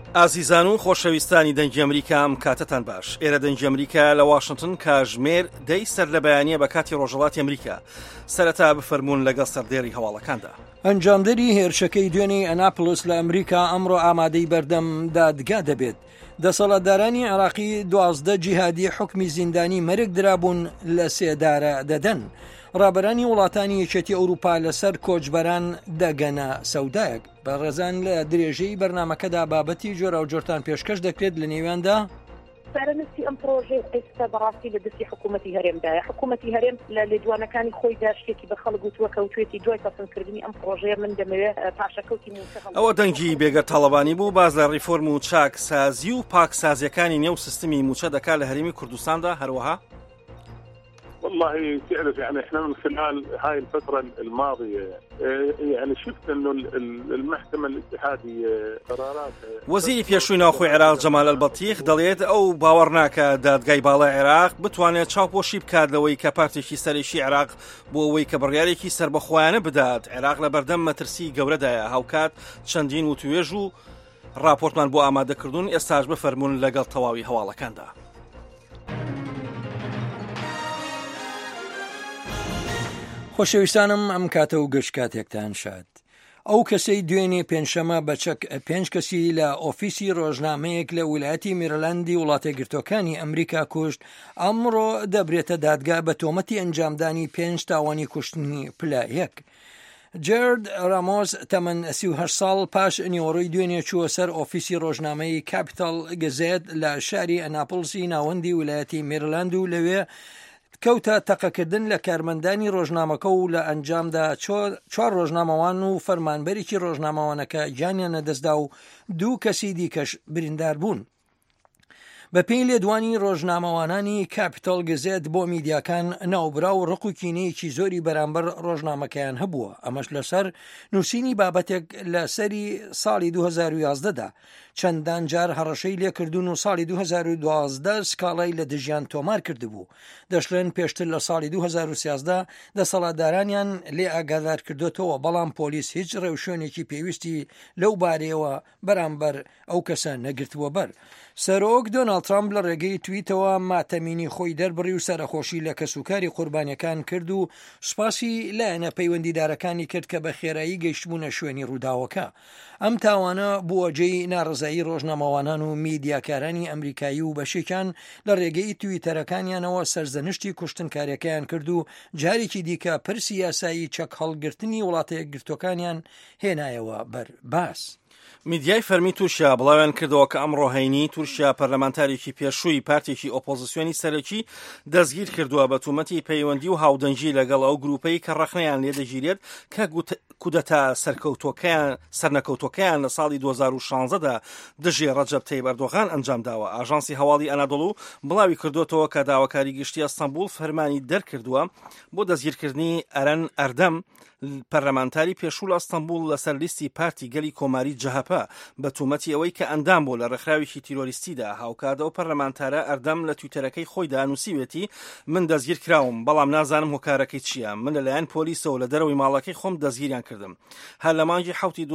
ئازیزان و خۆشەویستانی دەنگی ئەمریکام کاتتان باش. ئێرە دەنگی ئەمریکا لە واشنگتن کاژمێر دەی سەر لە بەیانیە بە کاتی ڕۆژهەڵاتی ئەمریکا سەرەتا بفەرمونون لەگەڵ سەردێڕی هەواڵەکاندا. ئەنجامدەری هێرشەکەی دوێنەی ئەناپلس لە ئەمریکا ئەمڕۆ ئامادەی بەردەم دادگا دەبێت. دەسەڵاتدارانی عێراقی 12 جیهادی حکمی زیندانی مەرگ درابوون لە سێدارە دەدەن. ڕابەرانی وڵاتانی یەکێتی ئەوروپا لەسەر کۆچبەران دەگەنە سەودایەک. بە ڕێزان لە درێژەی بەرنامەکەدا بابەتی جۆرە و جۆرتان پێشکەش دەکرێت لە نێواندا سەرنووسی ئەم پرۆژەی ئێستا بەڕاستی لە دەستی حکوومەتی هەرێمدایە. حکوومەتی هەرێم لە لێدوانەکانی خۆی داشتێکی بە خەڵک گوتووە کەوتوێتی دوای پەسەندکردنی ئەم پرۆژەیە من دەمەوێت پاشەکەوتی ئەوە دەنگی بێگە تاڵەبانی بوو باز لە ڕیفۆرم و چاکسازی و پاکسازیەکانی نێو سیستمی موچە دەکات لە هەرێمی کوردستاندا. هەروەها والله تعرف يعني احنا من خلال هاي الفترة الماضية يعني شفت انه المحكمة الاتحادية قرارات وەزیری پێشووی ناوخۆی عێراق جەمال ئەلبەتیخ دەڵێت ئەو باوەڕ ناکە دادگای باڵای عێراق بتوانێت چاوپۆشی بکات لەوەی کە پارتێکی سەرێکی عێراق بۆ ئەوەی کە بڕیارێکی سربەخۆیانە بدات. عێراق لە بەردەم مەترسی گەورەدایە. هاوکات چەندین وتوێژ و راپۆرتمان بۆ ئامادەکردوون. ئێستاش بفەرمونون لەگەڵ تەواوی هەواڵەکاندا. خۆشەویستانم ئەم کاتە و گەشت کاتێکتان شاد. ئەو کەسەی دوێنێ پێنجشەمە بە چەک 5 کەسی لە ئۆفیسی ڕۆژنامەیەک لە ویلایەتی میرلەندی وڵاتە گرتوەکانی ئەمریکا کوشت ئەمڕۆ دەبرێتە دادگا بە تۆمەتی ئەنجامدانی 5 تاوانی کوشتنی پلایەک. جێرد رامۆز تەمەن 38 ساڵ پاش نیوەڕۆی دوێنێ چووە سەر ئۆفیسی ڕۆژنامەی کاپیتال گەزێت لە شاری ئەناپڵسی ناوەندی ویلایەتی میرلەند و لەوێ کەوتە تەقەکردن لە کارمەندانی ڕۆژنامەکە و لە ئەنجامدا 4 ڕۆژنامەوان و فەرمانبەرێکی ڕۆژنامەوانەکە گیانیان نەدەستدا و 2 کەسی دیکەش بریندار بوون. بە پێی لێدوانی ڕۆژنامەوانانی کاپیتال گەزێت بۆ میدیاکان ناوبرا و ڕق و کینەیەکی زۆری بەرامبەر ڕۆژنامەکەیان هەبووە. ئەمەش لەسەر نووسینی بابەتێک لە سەری ساڵی 2011دا چەندان جار هەڕەشەی لێکردوون و ساڵی 2012 سکاڵای لە دژیان تۆمار کردبوو. دەشڵێن پێشتر لە ساڵی 2013 دەسەڵاتدارانیان لێ ئاگادار کردوتەوە بەڵام پۆلیس هیچ ڕێوشێنێکی پێویستی لەو بارەیەوە بەرامبەر ئەو کەسە نەگرتووە بەر. سەرۆک دۆناڵد ترامپ لە ڕێگەی تویتەوە ماتەمینی خۆی دەربڕی و سەرخۆشی لە کەسوکاری قوربانیەکان کرد و سوپاسی لایەنە پەیوەندیدارەکانی کرد کە بە خێرایی گەیشتبوونە شوێنی ڕووداوەکە. ئەم تاوانە بووەجێی ناڕزایی ڕۆژنامەوانان و میدیاکارانی ئەمریکایی و بەشێکان لە ڕێگەی تویتەرەکانیانەوە سەرزەنشتی کوشتنکاریەکەیان کرد و جارێکی دیکە پرسی یاسایی چەک هەڵگرتنی وڵاتە یەکگرتوەکانیان هێنایەوە بەر باس. میدیای فەرمی تورکیا بڵاویان کردەوە کە ئەمڕۆ هەینی تورکیا پەرلەمانتارێکی پێشووی پارتێکی ئۆپۆزیسیۆنی سەرەکی دەستگیر کردووە بە تومەتی پەیوەندی و هاودەنگی لەگەڵ ئەو گروپەی کە ڕەخنەیان لێدەگیرێت کە کودەتا سەرنەکەوتۆکەیان لە ساڵی 2016دا دژی ڕەجەب تەیب ئەردۆغان ئەنجام داوە. ئاژانسی هەواڵی ئەنادۆڵ بڵاوی کردوتەوە کە داواکاری گشتی ئەستەمبول فەرمانی دەرکردووە بۆ دەستگیرکردنی ئەرەن ئەردەم پەرلەمانتاری پێشوو لە ئەستەمبول لەسەر لیستی پارتی گەلی کۆماری جەهەپە بە تومەتی ئەوەی کە ئەندام بۆ لە ڕێکخراوێکی تیرۆریستیدا. هاوکاتەوە پەرلەمانتارە ئەردەم لە تویتەرەکەی خۆیدا نووسیوێتی من دەستگیر کراوم بەڵام نازانم هۆکارەکەی چییە. من لەلایەن پۆلیسەوە لە دەرەوەی ماڵەکەی خۆم دەستگیریان کردم. هەر لە مانگی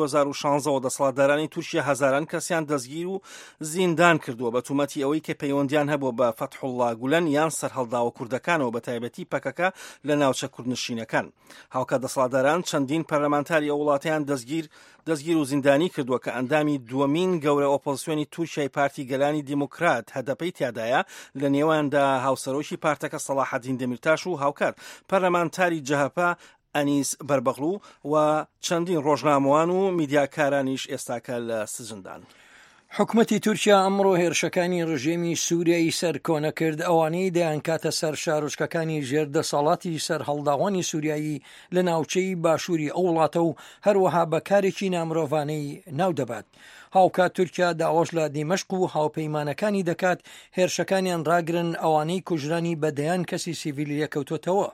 2016 دەسەڵاتدارانی تورکیا هەزاران کەسیان دەستگیر و زیندان کردووە بە تومەتی ئەوەی کە پەیوەندیان هەبوو بە فەتحوڵڵا گولەن یان سەرهەڵداوە کوردەکانەوە بە تایبەتی پەکەکە لە ناوچە کوردنشینەکان. هاوکات دەسەڵاتداران چەندین پەرلەمانتاری ئەو وڵاتیان دەستگیر و زیندانی کردووە کە ئەندامی دووەمین گەورە ئۆپۆزیسیۆنی تورکیای پارتی گەلانی دیموکرات هەدەپەی تیادایە لە نێواندا هاوسەرۆکی پارتەکە سەلاحەدین دەمیرتاش و هاوکات پەرلەمانتاری جەهەپە ئەنیس بەربەغڵو و چەندین ڕۆژنامەوان و میدیاکارانیش ئێستاکە لە سجندان. حکومەتی تورکیا ئەمڕۆ هێرشەکانی ڕژێمی سووریایی سەر کۆنە کرد ئەوانەی دەیان کاتە سەر شارۆچکەکانی ژێردەسەڵاتی سەر هەڵداوانی سووریایی لە ناوچەی باشووری ئەو وڵاتە و هەروەها بەکارێکی نامرۆڤانەی ناودەبات. هاوکات تورکیا داوەش لە دیمەشق و هاوپەیمانەکانی دەکات هێرشەکانیان ڕاگرن ئەوانەی کوژرانی بەدەیان کەسی سیڤیل یەکەوتوتەوە.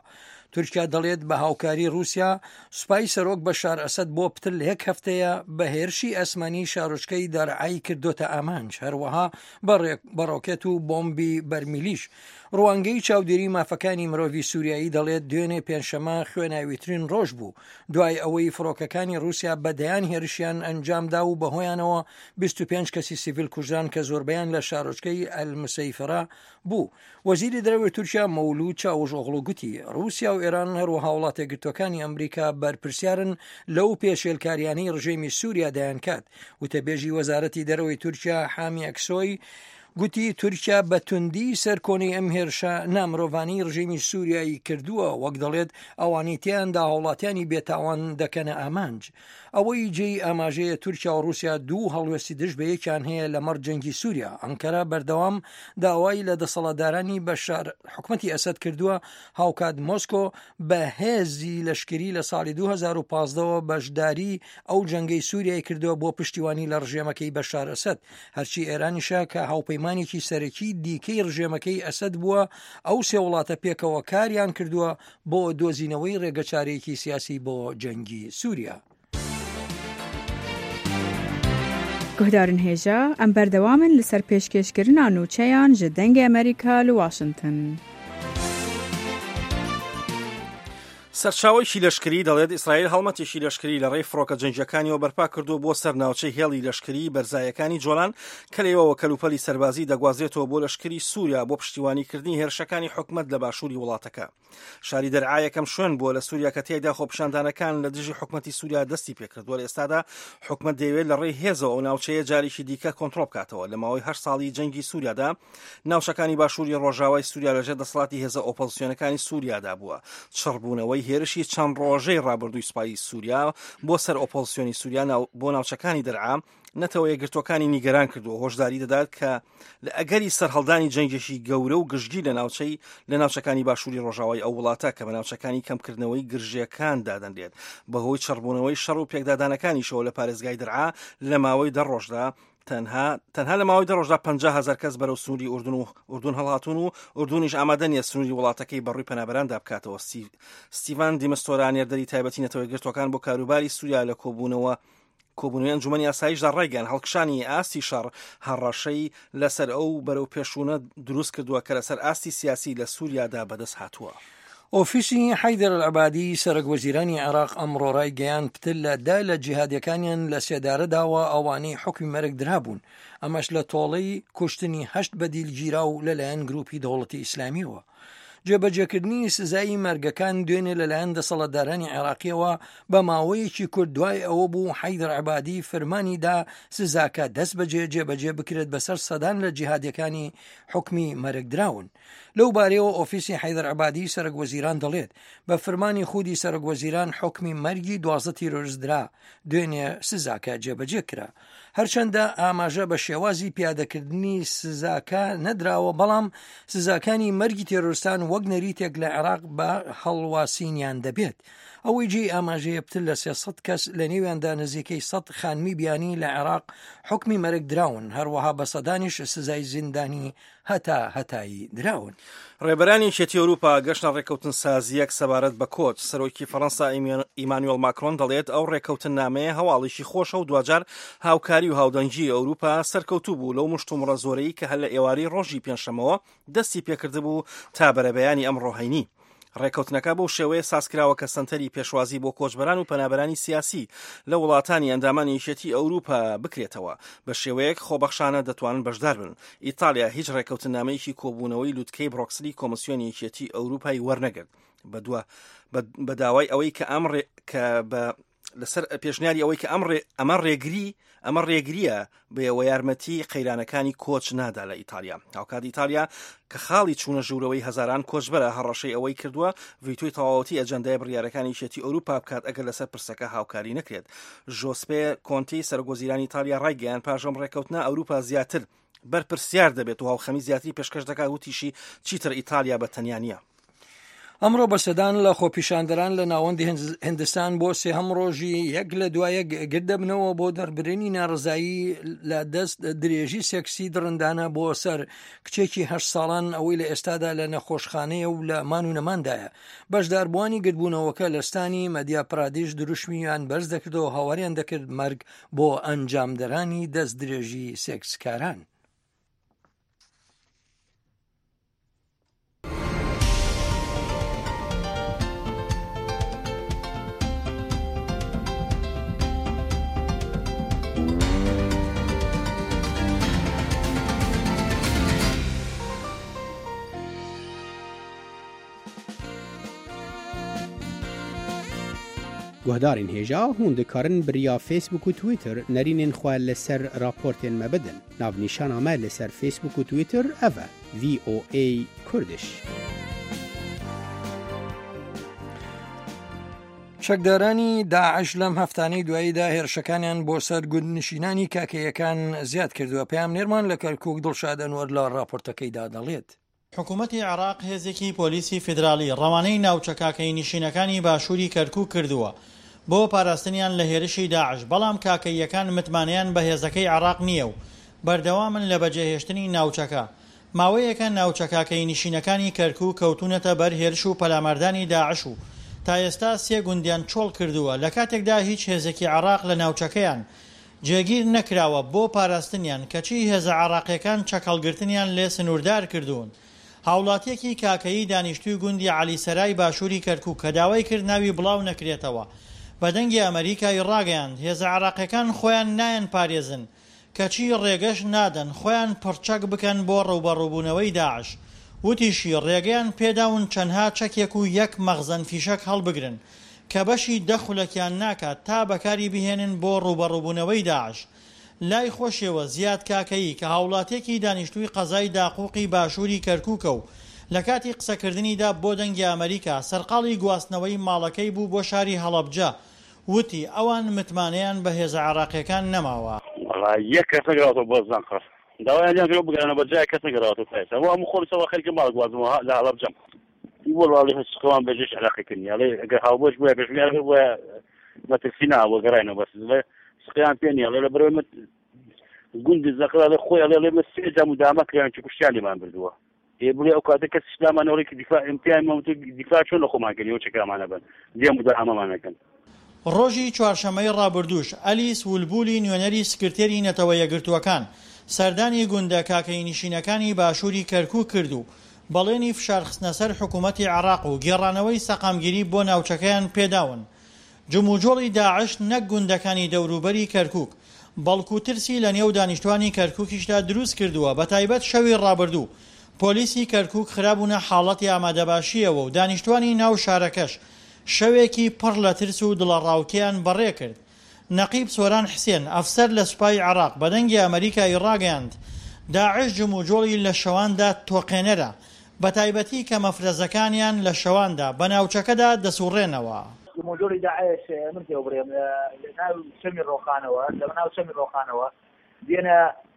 تورکیا دەڵێت بە هاوکاری رووسیا سوپای سەرۆک بەشار ئەسەد بۆ پتر لە یەک هەفتەیە بە هێرشی ئەسمانی شارۆچکەی دەرعای کردوتە ئامانج، هەروەها بە ڕۆکێت و بۆمبی بەرمیلیش. ڕوانگەی چاودێری مافەکانی مرۆڤی سووریایی دەڵێت دوێنێ پێنجشەمە خوێناویترین ڕۆژ بوو دوای ئەوەی فڕۆکەکانی رووسیا بەدەیان هێرشیان ئەنجامدا و بەهۆیانەوە 25 کەسی سیڤیل کوژران کە زۆربیان لە شارۆچکەی ئەلمسەیفرا بوو. وەزیری دەرەوەی تورکیا مەولود چاوژۆغڵو گوتی رووسیا و ئێران هەروەها وڵاتە یەکگرتووەکانی ئەمریکا بەرپرسیارن لەو پێشێلکاریانەی ڕژێمی سووریا دەیانکات. وتەبێژی وەزارەتی دەرەوەی تورکیا حامی ئەکسۆی گوتی تورکیا بە توندی سەرکۆنی ئەم هێرشە نامرۆڤانی ڕژێمی سووریایی کردووە، وەک دەڵێت ئەوانی تیاندا هاوڵاتیانی بێتاوان دەکەنە ئامانج. ئەوەی جێی ئاماژەیە تورکیا و رووسیا دوو هەڵوێستی دژ بە یەکیان هەیە لەمەڕ جەنگی سووریا. ئەنکەرا بەردەوام داوای لە دەسەڵاتدارانی بەشار حکومەتی ئەسەد کردووە هاوکات مۆسکۆ بە هێزی لەشکری لە ساڵی 2015ەوە بەشداری ئەو جەنگەی سووریای کردووە بۆ پشتیوانی لە ڕژێمەکەی بەشار ئەسەد، هەرچی ئێرانیشە کە هاوپەیمانێکی سەرەکی دیکەی ڕژێمەکەی ئەسەد بووە ئەو سێ وڵاتە پێکەوە کاریان کردووە بۆ دۆزینەوەی ڕێگەچارێکی سیاسی بۆ جەنگی سووریا. گوهدارن هێژە ئەم بەردەوامن لەسەر پێشکەشکردنا نووچەیان ji dengê ئەمریکا لە واشنگتن. سەرچاوەی لەشکری دەڵێت ئیسرائیل هەڵمەتێکی لەشکری لە ڕێی فڕۆکە جەنگیەکانیەوە بەرپا کردو بۆ سەر ناوچەی هێڵی لەشکری بەرزایەکانی جۆلان کە لەوەوە کەلوپەلی سەربازی دەگوازێتەوە بۆ لەشکری سووریا بۆ پشتیوانیکردنی هێرشەکانی حکومەت لە باشووری وڵاتەکە. شاری دەرعا یەکەم شوێن بووە لە سووریا کە تێیدا خۆپیشاندانەکان لە دژی حکومەتی سووریا دەستی پێکردووە. لە ئێستادا حکومەت دەیەوێت لە ڕێی هێزەوە ئەو ناوچەیە جارێکی دیکە کۆنتڕۆڵ بکاتەوە. لە ماوەی 8 ساڵی جەنگی سووریادا ناوچەکانی باشووری ڕۆژاوای سووریا لەژێر دەسەڵاتی هێزە ئۆپۆزیسیۆنەکانی سووریادا بووە. چڕبوونەوەی هێرشی چەند ڕۆژەی ڕابردووی سوپایی سووریا بۆ سەر ئۆپۆزیسیۆنی سووریا بۆ ناوچەکانی دەرعا نەتەوە یەکگرتوەکانی نیگەران کردووە. هۆشداری دەدات کە لە ئەگەری سەرهەڵدانی جەنگێکی گەورە و گشتگی لە ناوچەکانی باشووری ڕۆژاوای ئەو وڵاتە کە بە ناوچەکانی کەمکردنەوەی گرژیەکان دادەنرێت بەهۆی چڕبوونەوەی شەڕ و پێکدادانەکانیشەوە لە پارێزگای دەرعا لە ماوەی 10 ڕۆژدا تەنها لە ماوەی 10 ڕۆژدا 50,000 کەس بەرەو سنووری ئوردون هەڵهاتوون و ئوردونیش ئامادە نیە سنووری وڵاتەکەی بەڕووی پەنابەراندا بکاتەوە. ستیڤان دیمەستۆرا نێردەری تایبەتی نەتەوەی گرتوەکان بۆ کاروباری سووریا لە کۆبوونەوەی ئەنجومەنی ئاسایشدا ڕایگەیان هەڵکشانی ئاستی شەڕ هەڕەشەی لەسەر ئەو بەرەو پێشوونە دروست کردووە کە لەسەر ئاستی سیاسی لە سووریادا بەدەست هاتووە. ئۆفیسی حەیدەر العەبادی سەرۆک وەزیرانی عێراق ئەمڕۆ ڕایگەیاند پتر لە جیهادیەکانیان لە سێدارەداوە ئەوانەی حکمی مەرگ درابوون، ئەمەش لە تۆڵەی کوشتنی 8 بەدیلگیرا و لەلایەن گروپی دەوڵەتی ئیسلامیەوە. جێبەجێکردنی سزایی مەرگەکان دوێنێ لەلایەن دەسەڵاتدارانی عێراقیەوە بە ماوەیەکی کورت دوای ئەوە بوو حەیدەر العەبادی فەرمانیدا سزاکە دەست بەجێ جێبەجێ بکرێت بەسەر سەدان لە جیهادیەکانی حکمی مەرگ دراون. لەو بارەیەوە ئۆفیسی حەیدەر العەبادی سەرۆک وەزیران دەڵێت بە فەرمانی خودی سەرۆک وەزیران حکمی مەرگی 12 تیرۆریستدرا دوێنێ سزاکە جێبەجێ کرا. هەرچەندە ئاماژە بە شێوازی پیادەکردنی سزاکە نەدراوە، بەڵام سزاکانی مەرگی تێرۆریستان وەک نەریتێک لە عێراق بە هەڵواسینیان دەبێت. ئەوەی جێ ئاماژەیە پتر لە 300 کەس لە نێویاندا نزیکەی 100 خانمی بیانی لە عێراق حکمی مەرگ دراون، هەروەها بە سەدانیش سزای زیندانی هەتایی دراون. ڕێبەرانی یەکێتی ئەوروپا گەشتە ڕێکەوتن سازیەک سەبارەت بە کۆچ. سەرۆکی فەڕەنسا ئیمانوێل ماکرۆن دەڵێت ئەو ڕێکەوتن نامەیە هەواڵێکی خۆشە و دوجار هاوکاری و هاودەنگی ئەوروپا سەرکەوتوو بوو لەو مشتومڕە زۆرەی کە هەر لە ئێواری ڕۆژی پێنجشەمەوە دەستی پێکردبوو تا بەرەبەیانی ئەم ڕۆهەینی. ڕێکەوتنەکە بەو شێوەیە سازکراوە کە سنتەری پێشوازی بۆ کۆچبەران و پەنابەرانی سیاسی لە وڵاتانی ئەندامانی یەکێتی ئەوروپا بکرێتەوە. بە شێوەیەک خۆبەخشانە دەتوانن بەشدار بن. ئیتالیا هیچ ڕێکەوتنامەیەکی کۆبوونەوەی لوتکەی بڕۆکسلی کۆمسیۆنی یەکێتی ئەوروپای وەرنەگرت بە داوای ئەوەی کە لەسەر پێشنیاری ئەوەی کە ئەمە ڕێگریە بێەوە یارمەتی قەیرانەکانی کۆچ نادا لە ئیتالیا. هاوکات ئیتالیا کە خاڵی چوونە ژوورەوەی هەزاران کۆچبەرە هەڕەشەی ئەوەی کردووە ڤیتۆی تەواوەتی ئەجەندای بڕیارەکانی یەکێتی ئەوروپا بکات ئەگەر لەسەر پرسەکە هاوکاری نەکرێت. ژۆسپێ کۆنتی سەرۆکوەزیرانی ئیتالیا ڕایگەیان پاژەم ڕێکەوتنە ئەوروپا زیاتر بەرپرسیار دەبێت و هاوخەمی زیاتری پێشکەش دەکات و تیشی چیتر ئیتالیا بە تەنیا نییە. ئەمڕۆ بەسەدان لە خۆپیشاندەران لە ناوەندی هندستان بۆ سێهەم ڕۆژی یەک لە دوایە گردەبنەوە بۆ دەربرینی ناڕزایی لە دەست درێژی سێکسی درندانە بۆ سەر کچێکی 8 ساڵان ئەوەی لە ئێستادا لە نەخۆشخانەیە و لە مان و نەماندایە. بەشداربووانی گردبوونەوەکە لە ستانی مەدیا پرادیش دروشمیان بەرز دەکردەوە هاواریان دەکرد مەرگ بۆ ئەنجامدەرانی دەست درێژی سێکسکاران. گهدارین هێژا هون دikarin biriya Facebook و Twitter nerînên xwe li ser raportên me bidin. Navnîşana me li ser Facebook û Twitter ev e VOA Kurdish. چەکدارانی داعش لەم هەفتانەی دواییدا هێرشەکانیان بۆ سەر گوندنشینانی کاکەیەکان زیاد کردووە. پەیام نێرمان لە کەرکووک دڵشاد ئەنوەر لە راپۆرتەکەیدا دەڵێت. حکوومەتی عێراق هێزێکی پۆلیسی فیدرالی ڕەوانەی ناوچە کاکەی نشینەکانی باشووری کەرکووک کردووە بۆ پاراستنیان لە هێرشی داعش، بەڵام کاکەیەکان متمانیان بە هێزەکەی عێراق نییە و بەردەوامن لە بەجێهێشتنی ناوچەکە. ماوەیەکە ناوچە کاکەی نشینەکانی کەرکووک کەوتونەتە بەر هێرش و پەلامەردانی داعش و تا ئێستا 3 گوندیان چۆڵ کردووە، لە کاتێکدا هیچ هێزێکی عێراق لە ناوچەکەیان جێگیر نەکراوە بۆ پاراستنیان، کەچی هێزە عێراقیەکان چەکەڵگرتنیان لێ سنووردار کردوون. هاوڵاتیەکی کاکەیی دانیشتووی گوندی عەلیسەرای باشووری کەرکووک کە داوای کرد ناوی بڵاو نەکرێتەوە بە دەنگی ئەمریکای ڕاگەیاند هێزە عێراقیەکان خۆیان نایەن پارێزن، کەچی ڕێگەش نادەن خۆیان پڕچەک بکەن بۆ ڕووبەڕووبوونەوەی داعش. وتیشی ڕێگەیان پێداون چەندها چەکێک و 1 مەخزەن فیشەک هەڵبگرن کە بەشی دەخولەکیان ناکات تا بەکاری بهێنن بۆ ڕووبەڕووبوونەوەی داعش. لای خۆشیەوە زیاد کاکەیی کە هاوڵاتێکی دانیشتووی قەزای داقوقی باشووری کەرکووکە و لە کاتی قسەکردنیدا بۆ دەنگی ئەمریکا سەرقاڵی گواستنەوەی ماڵەکەی بوو بۆ شاری هەڵەبجە، وتی ئەوان متمانەیان بە هێزە عێراقیەکان نەماوە. یەک کەس نەگەڕاتەوە بۆ زانقەر داوایان کرد بگەڕێنەوە بە جای کەس نەگەڕاتەوە پێسە و هەموو خۆمسەوە خەریکی ماڵ گوازمەوە لە هەڵەبجەم وەڵڵی هەسقەوان بەجێش عێراقیکردنی ئەڵێ ئەگەر هاوبەش بووە پێشمیان بووە مەترسی ناوە گەڕاینەوە بەس سقیان پێ نییە لە بەرەوەی گوندی زەقرا لە خۆی ئەڵێ لێمە 3 جام و دامە کریان چ کوشتیانیمان بردووە بڵێ ئەو کاتە کەس ئیسلامانەوەی دیفاع ئیمتیان مەوتو دیفاع چۆن لە خۆمان کردنەوە چەکامانە بن دێم بودا ئەمەمانەکەن. ڕۆژی چوارشەمەی ڕابردووش ئەلیس ولبولی نوێنەری سکرتێری نەتەوە یەکگرتووەکان سەردانی گوندە کاکەی نشینەکانی باشووری کەرکووک کرد و بەڵێنی فشارخستنە سەر حکوومەتی عێراق و گێڕانەوەی سەقامگیری بۆ ناوچەکەیان پێداون. جموجۆڵی داعش نەک گوندەکانی دەوروبەری کەرکووک بەڵکو ترسی لە نێو دانیشتوانی کەرکووکیشدا دروست کردووە. بە تایبەت شەوی ڕابردوو پۆلیسی کەرکووک خراببوونە حاڵەتی ئامادەباشیەوە و دانیشتوانی ناو شارەکەش شەوێکی پڕ لە ترس و دڵەڕاوکیان بەڕێ کرد. نەقیب سۆران حسێن ئەفسەر لە سوپای عێراق بە دەنگی ئەمریکای ڕاگەیاند داعش جموجۆڵی لە شەواندا تۆقێنەرە، بە تایبەتی کە مەفرەزەکانیان لە شەواندا بە ناوچەکەدا دەسوڕێنەوە. جموجۆڵی داعش من پێ بڕێم لە ناو چەمی ڕۆخانەوە لە ناو چەمی ڕۆخانەوە دێنە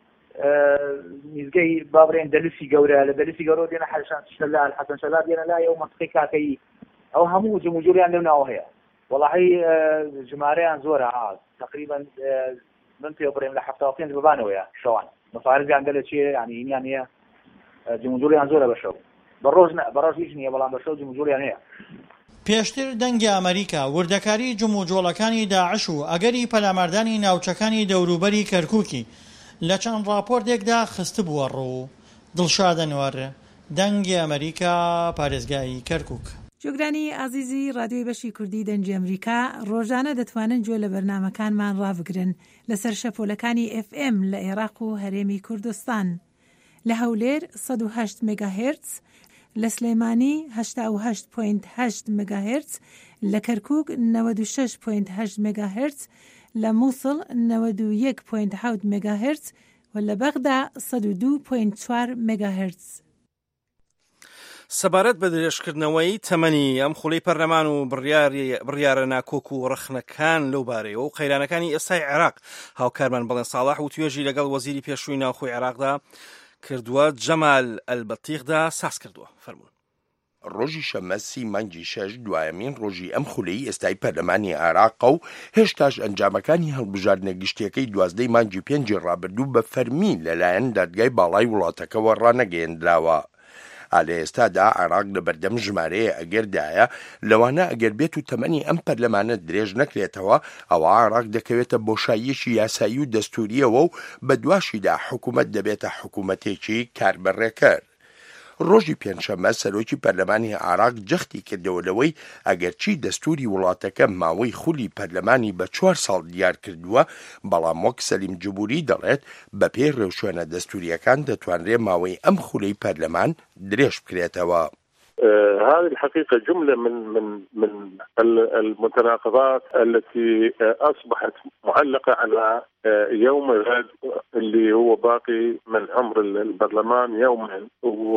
میزگەی بابڕێن دەلوسی گەورە لە دەلوسی گەورە دێنە حەسەن شەلال دێنە لای ئەو مەنطقەی کاکەیی ئەو هەموو جموجۆلیان لەو ناوە هەیە. وەڵاهی ژمارەیان زۆرە تقریبا من پێ بڕێم لە 75 ببانەوەیە شەوان مەفارزیان گەلە چیە یعنی هینیان هەیە جموجۆلیان زۆرە بەشەو بەڕۆژ هیچ نییە بەڵام بەشەو جموجۆلیان هەیە. پێشتر دەنگی ئەمریکا وردەکاری جموجۆڵەکانی داعش و ئەگەری پەلامەردانی ناوچەکانی دەوروبەری کەرکووکی لە چەند راپۆرتێکدا خست بووە ڕوو. دڵشاد ئەنوەر دەنگی ئەمریکا پارێزگای کەرکووک. جۆگرانی ئازیزی رادیۆی بەشی کوردی دەنگی ئەمریکا ڕۆژانە دەتوانن گوێ لە بەرنامەکانمان ڕابگرن لەسەر شەپۆلەکانی FM لە عێراق و هەرێمی کوردستان لە هەولێر 108 مگاهرتز، لە سلێمانی 88.8 مگاهرتز، لە کەرکووک 96.8 مگاهرتز، لە مووسڵ 91.7 مگاهرتز و لە بەغدا 102.4 مگاهرتز. سەبارەت بە درێژکردنەوەی تەمەنی ئەم خوڵەی پەرلەمان و بڕیارە ناکۆک و ڕەخنەکان لەو بارەیەوە و قەیرانەکانی ئێستای عێراق هاوکارمان بەڵێن ساڵح و توێژی لەگەڵ وەزیری پێشووی ناوخۆی عێراقدا کردووە جەمال ئەلبەتیغدا ساس کردووە. فەرموون. ڕۆژی شەمە 30 مانگی 6 دوایەمین ڕۆژی ئەم خولەی ئێستای پەرلەمانی عێراقە و هێشتاش ئەنجامەکانی هەڵبژاردنە گشتیەکەی 12 مانگی 5 ڕابردوو بە فەرمی لەلایەن دادگای باڵای وڵاتەکەەوە ڕانەگەیەندراوە. لە ئێستادا عێراق لە بەردەم ژمارەیە ئەگەردایە لەوانە ئەگەر بێت و تەمەنی ئەم پەرلەمانە درێژ نەکرێتەوە ئەوە عێراق دەکەوێتە بۆشاییەکی یاسایی و دەستوریەوە و بە دواشیدا حکوومەت دەبێتە حکوومەتێکی کاربەڕێکەر. ڕۆژی پێنجشەممە سەرۆکی پەرلەمانی عێراق جەختی کردەوە لەوەی ئەگەرچی دەستوری وڵاتەکە ماوەی خولی پەرلەمانی بە 4 ساڵ دیار کردووە بەڵام وەک سەلیم جبوری دەڵێت بە پێی ڕێوشوێنە دەستوریەکان دەتوانرێت ماوەی ئەم خولەی پەرلەمان درێژ بکرێتەوە. هذه الحقيقة جملة من المتناقضات التي أصبحت معلقة على يوم الغد اللي هو باقي من عمر البرلمان يومين.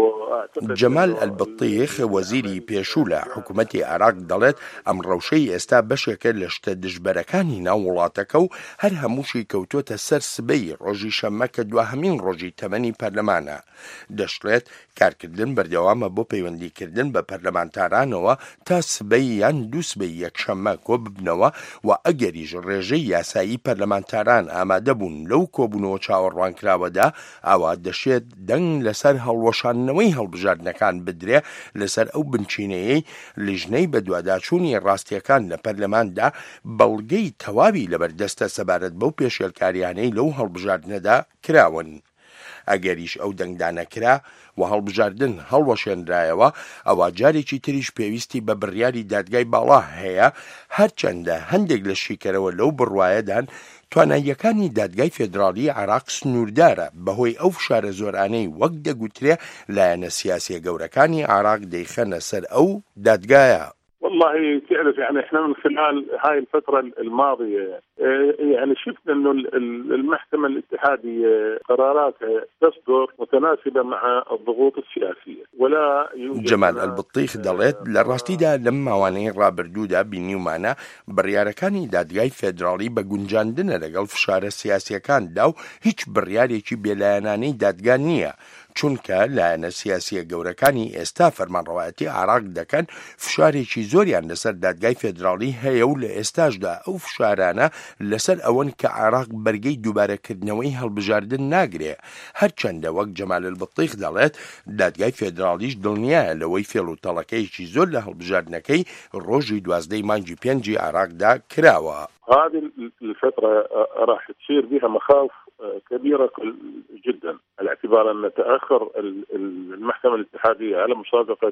جمال البطيخ وزيري بيشولا حكومتي عراق دەڵێت ئەم ڕەوشەی ئێستا بەشێکە لە شتە دژبەرەکانی ناو وڵاتەکە و هەر هەمووشی کەوتۆتە سەر سبەی ڕۆژی شەممە کە دواهەمین ڕۆژی تەمەنی پەرلەمانە. دەشڵێت کارکردن بەردەوامە بۆ پەیوەندیکردن بە پەرلەمانتارانەوە تا سبەی یان دوو سبەی یەکشەممە کۆ ببنەوە و ئەگەریش ڕێژەی یاسایی پەرلەمانتاران ئامادە بوون لەو کۆبوونەوە چاوەڕوانکراوەدا ئەوە دەشێت دەنگ لەسەر هەڵوەشانەوەی هەڵبژاردنەکان بدرێ لەسەر ئەو بنچینەیەی لیژنەی بە دواداچوونی ڕاستیەکان لە پەرلەماندا بەڵگەی تەواوی لەبەردەستە سەبارەت بەو پێشێلکاریانەی لەو هەڵبژاردنەدا کراون. ئەگەریش ئەو دەنگدانەکرا و هەڵبژاردن هەڵوەشێنرایەوە ئەوە جارێکی تریش پێویستی بە بڕیاری دادگای باڵا هەیە هەرچەندە هەندێک لە شیکەرەوە لەو بڕوایەدان تواناییەکانی دادگای فێدراڵی عێراق سنووردارە بەهۆی ئەو فشارە زۆرانەی وەک دەگوترێ لایەنە سیاسی گەورەکانی عێراق دەیخەنە سەر ئەو دادگایە. والله تعرف يعني احنا من خلال هاي الفترة الماضية يعني شفنا انه المحكمة الاتحادية قراراتها تصدر متناسبة مع الضغوط السياسية ولا يوجد. جمال البطيخ دەڵێت لە ڕاستیدا لەم ماوانەی ڕابردوودا بینیومانە بڕیارەکانی دادگای فێدراڵی بە گونجاندنە لەگەڵ فشارە سیاسیەکاندا و هیچ بڕیارێکی بێلایەنانەی دادگا نییە. چونکە لایەنە سیاسیە گەورەکانی ئێستا فەرمانڕەوایەتی عێراق دەکەن فشارێکی زۆریان لەسەر دادگای فێدراڵی هەیە و لە ئێستاشدا ئەو فشارانە لەسەر ئەوەن کە عێراق بەرگەی دووبارەکردنەوەی هەڵبژاردن ناگرێ. هەرچەندە وەک جەمال البطیخ دەڵێت دادگای فێدراڵیش دڵنیایە لەوەی فێڵ و تەڵەکەیەکی زۆر لە هەڵبژاردنەکەی ڕۆژی 12 مانگی 5 عێراقدا کراوە. هذه الفترة راح تصير بها مخاوف كبيرة جدا على اعتبار أن تأخر المحكمة الاتحادية على مصادقة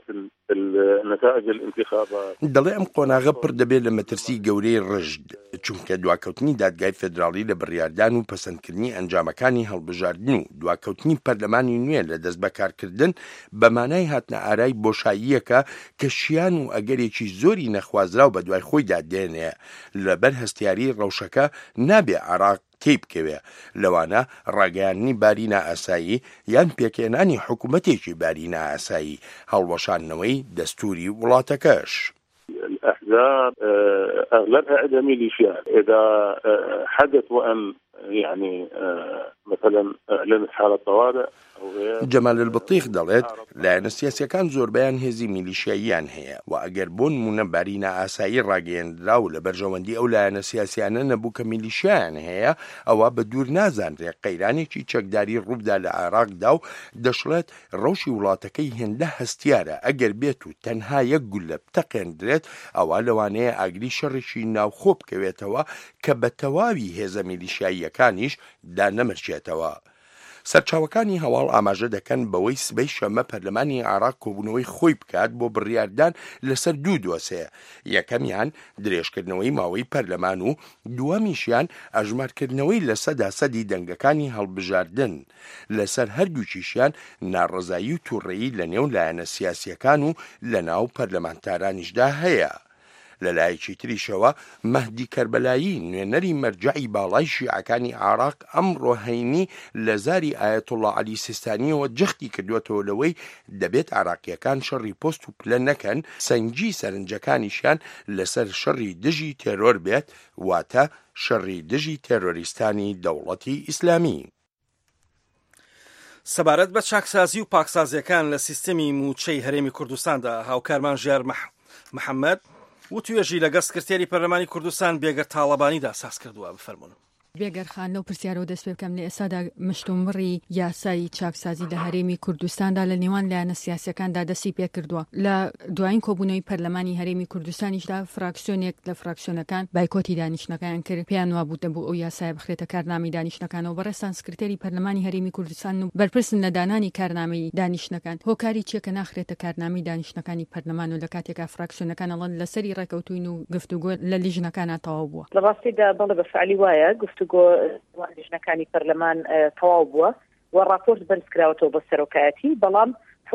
النتائج الانتخابات. دەڵێ ئەم قۆناغە پڕ دەبێت لە مەترسی گەورەی ڕژد چونکە دواکەوتنی دادگای فێدراڵی لە بڕیاردان و پەسەندکردنی ئەنجامەکانی هەڵبژاردن و دواکەوتنی پەرلەمانی نوێ لە دەست بەکارکردن بەمانای هاتنە ئارای بۆشاییەکە کە شیان و ئەگەرێکی زۆری نەخوازراو بە دوای خۆیدا دێنێ لەبەر هەستیاری ڕەوشەکە نابێ عێراق تێی بکەوێ لەوانە ڕاگەیاندنی بارینە ئاسایی یان پێکێنانی حکوومەتێکی بارینە ئاسایی هەڵوەشانەوەی دەستوری وڵاتەکەش. الأحزاب أغلبها عندها ميليشيات إذا حدث وأن يعني مثلا أعلنت حالة طوارئ. جەمال البطیخ دەڵێت لایەنە سیاسیەکان زۆربیان هێزی میلیشیاییان هەیە و ئەگەر بۆ نمونە بارینە ئاسایی ڕاگەیەندرا و لە بەرژەوەندی ئەو لایەنە سیاسیانە نەبوو کە میلیشیایان هەیە ئەوە بە دوور نازانرێ قەیرانێکی چەکداری ڕووبدا لە عێراقدا و دەشڵێت ڕەوشی وڵاتەکەی هێندە هەستیارە ئەگەر بێت و تەنها یەک گولە بتەقێندرێت ئەوە لەوانەیە ئاگری شەڕێکی ناوخۆ بکەوێتەوە کە بە تەواوی هێزە میلیشیاییەکانیش دانەمرچێتەوە. سەرچاوەکانی هەواڵ ئاماژە دەکەن بەوەی سبەی شەمە پەرلەمانی عێراق کۆبوونەوەی خۆی بکات بۆ بڕیاردان لەسەر دوو دۆسەیە. یەکەمیان درێژکردنەوەی ماوەی پەرلەمان و دووەمیشیان ئەژمارکردنەوەی لە سەداسەدی دەنگەکانی هەڵبژاردن. لەسەر هەردووکیشیان ناڕەزایی و تووڕێیی لە نێو لایەنە سیاسیەکان و لە ناو پەرلەمانتارانیشدا هەیە. لەلایەکی تریشەوە مەهدی کەربەلایی نوێنەری مەرجعی باڵای شیعەکانی عێراق ئەمڕۆ هەینی لە زاری ئایەتوڵڵا عەلی سیستانیەوە جەختی کردوێتەوە لەوەی دەبێت عێراقیەکان شەڕی پۆست و پلە نەکەن سەنگی سەرنجەکانیشیان لەسەر شەڕی دژی تێرۆر بێت واتە شەڕی دژی تێرۆریستانی دەوڵەتی ئیسلامی. سەبارەت بە چاکسازی و پاکسازیەکان لە سیستەمی موچەی هەرێمی کوردستاندا هاوکارمان ژیار محەممەد و توێژی لەگەڵ سکرتێری پەرلەمانی کوردستان بێگەر تاڵەبانیدا ساز کردووە. بفەرمونن. بێگەرخان لەو پرسیارەوە دەست پێ بکەم لە ئێستادا مشتومڕی یاسای چاکسازی لە هەرێمی کوردستاندا لە نێوان لایەنە سیاسیەکاندا دەستی پێ کردووە. لە دوایین کۆبوونەوەی پەرلەمانی هەرێمی کوردستانیشدا فراکسیۆنێک لە فراکسیۆنەکان بایکۆتی دانیشتنەکان کرد، پێیان وا بوو دەبوو ئەو یاسای بخرێتە کارنامەی دانیشتنەکانەوە. بەڕێستان سکرتێری پەرلەمانی هەرێمی کوردستان و بەرپرسن لە دانانی کارنامەی دانیشتنەکان هۆکاری چیەکە ناخرێتە کارنامەی دانیشتنەکانی پەرلەمان و لە کاتێکا فراکسیۆنەکان ئەڵەن لەسەری ڕێکەوتوین و گفتوگۆ لە لیژنەکانە تەواو بووە. لە ڕاستیدا بەڵێ بە فعلی وایە گفتوگۆ لیژنەکانی پەرلەمان تەواو بووە و راپۆرت بەرزکراوەتەوە بە سەرۆکایەتی، بەڵام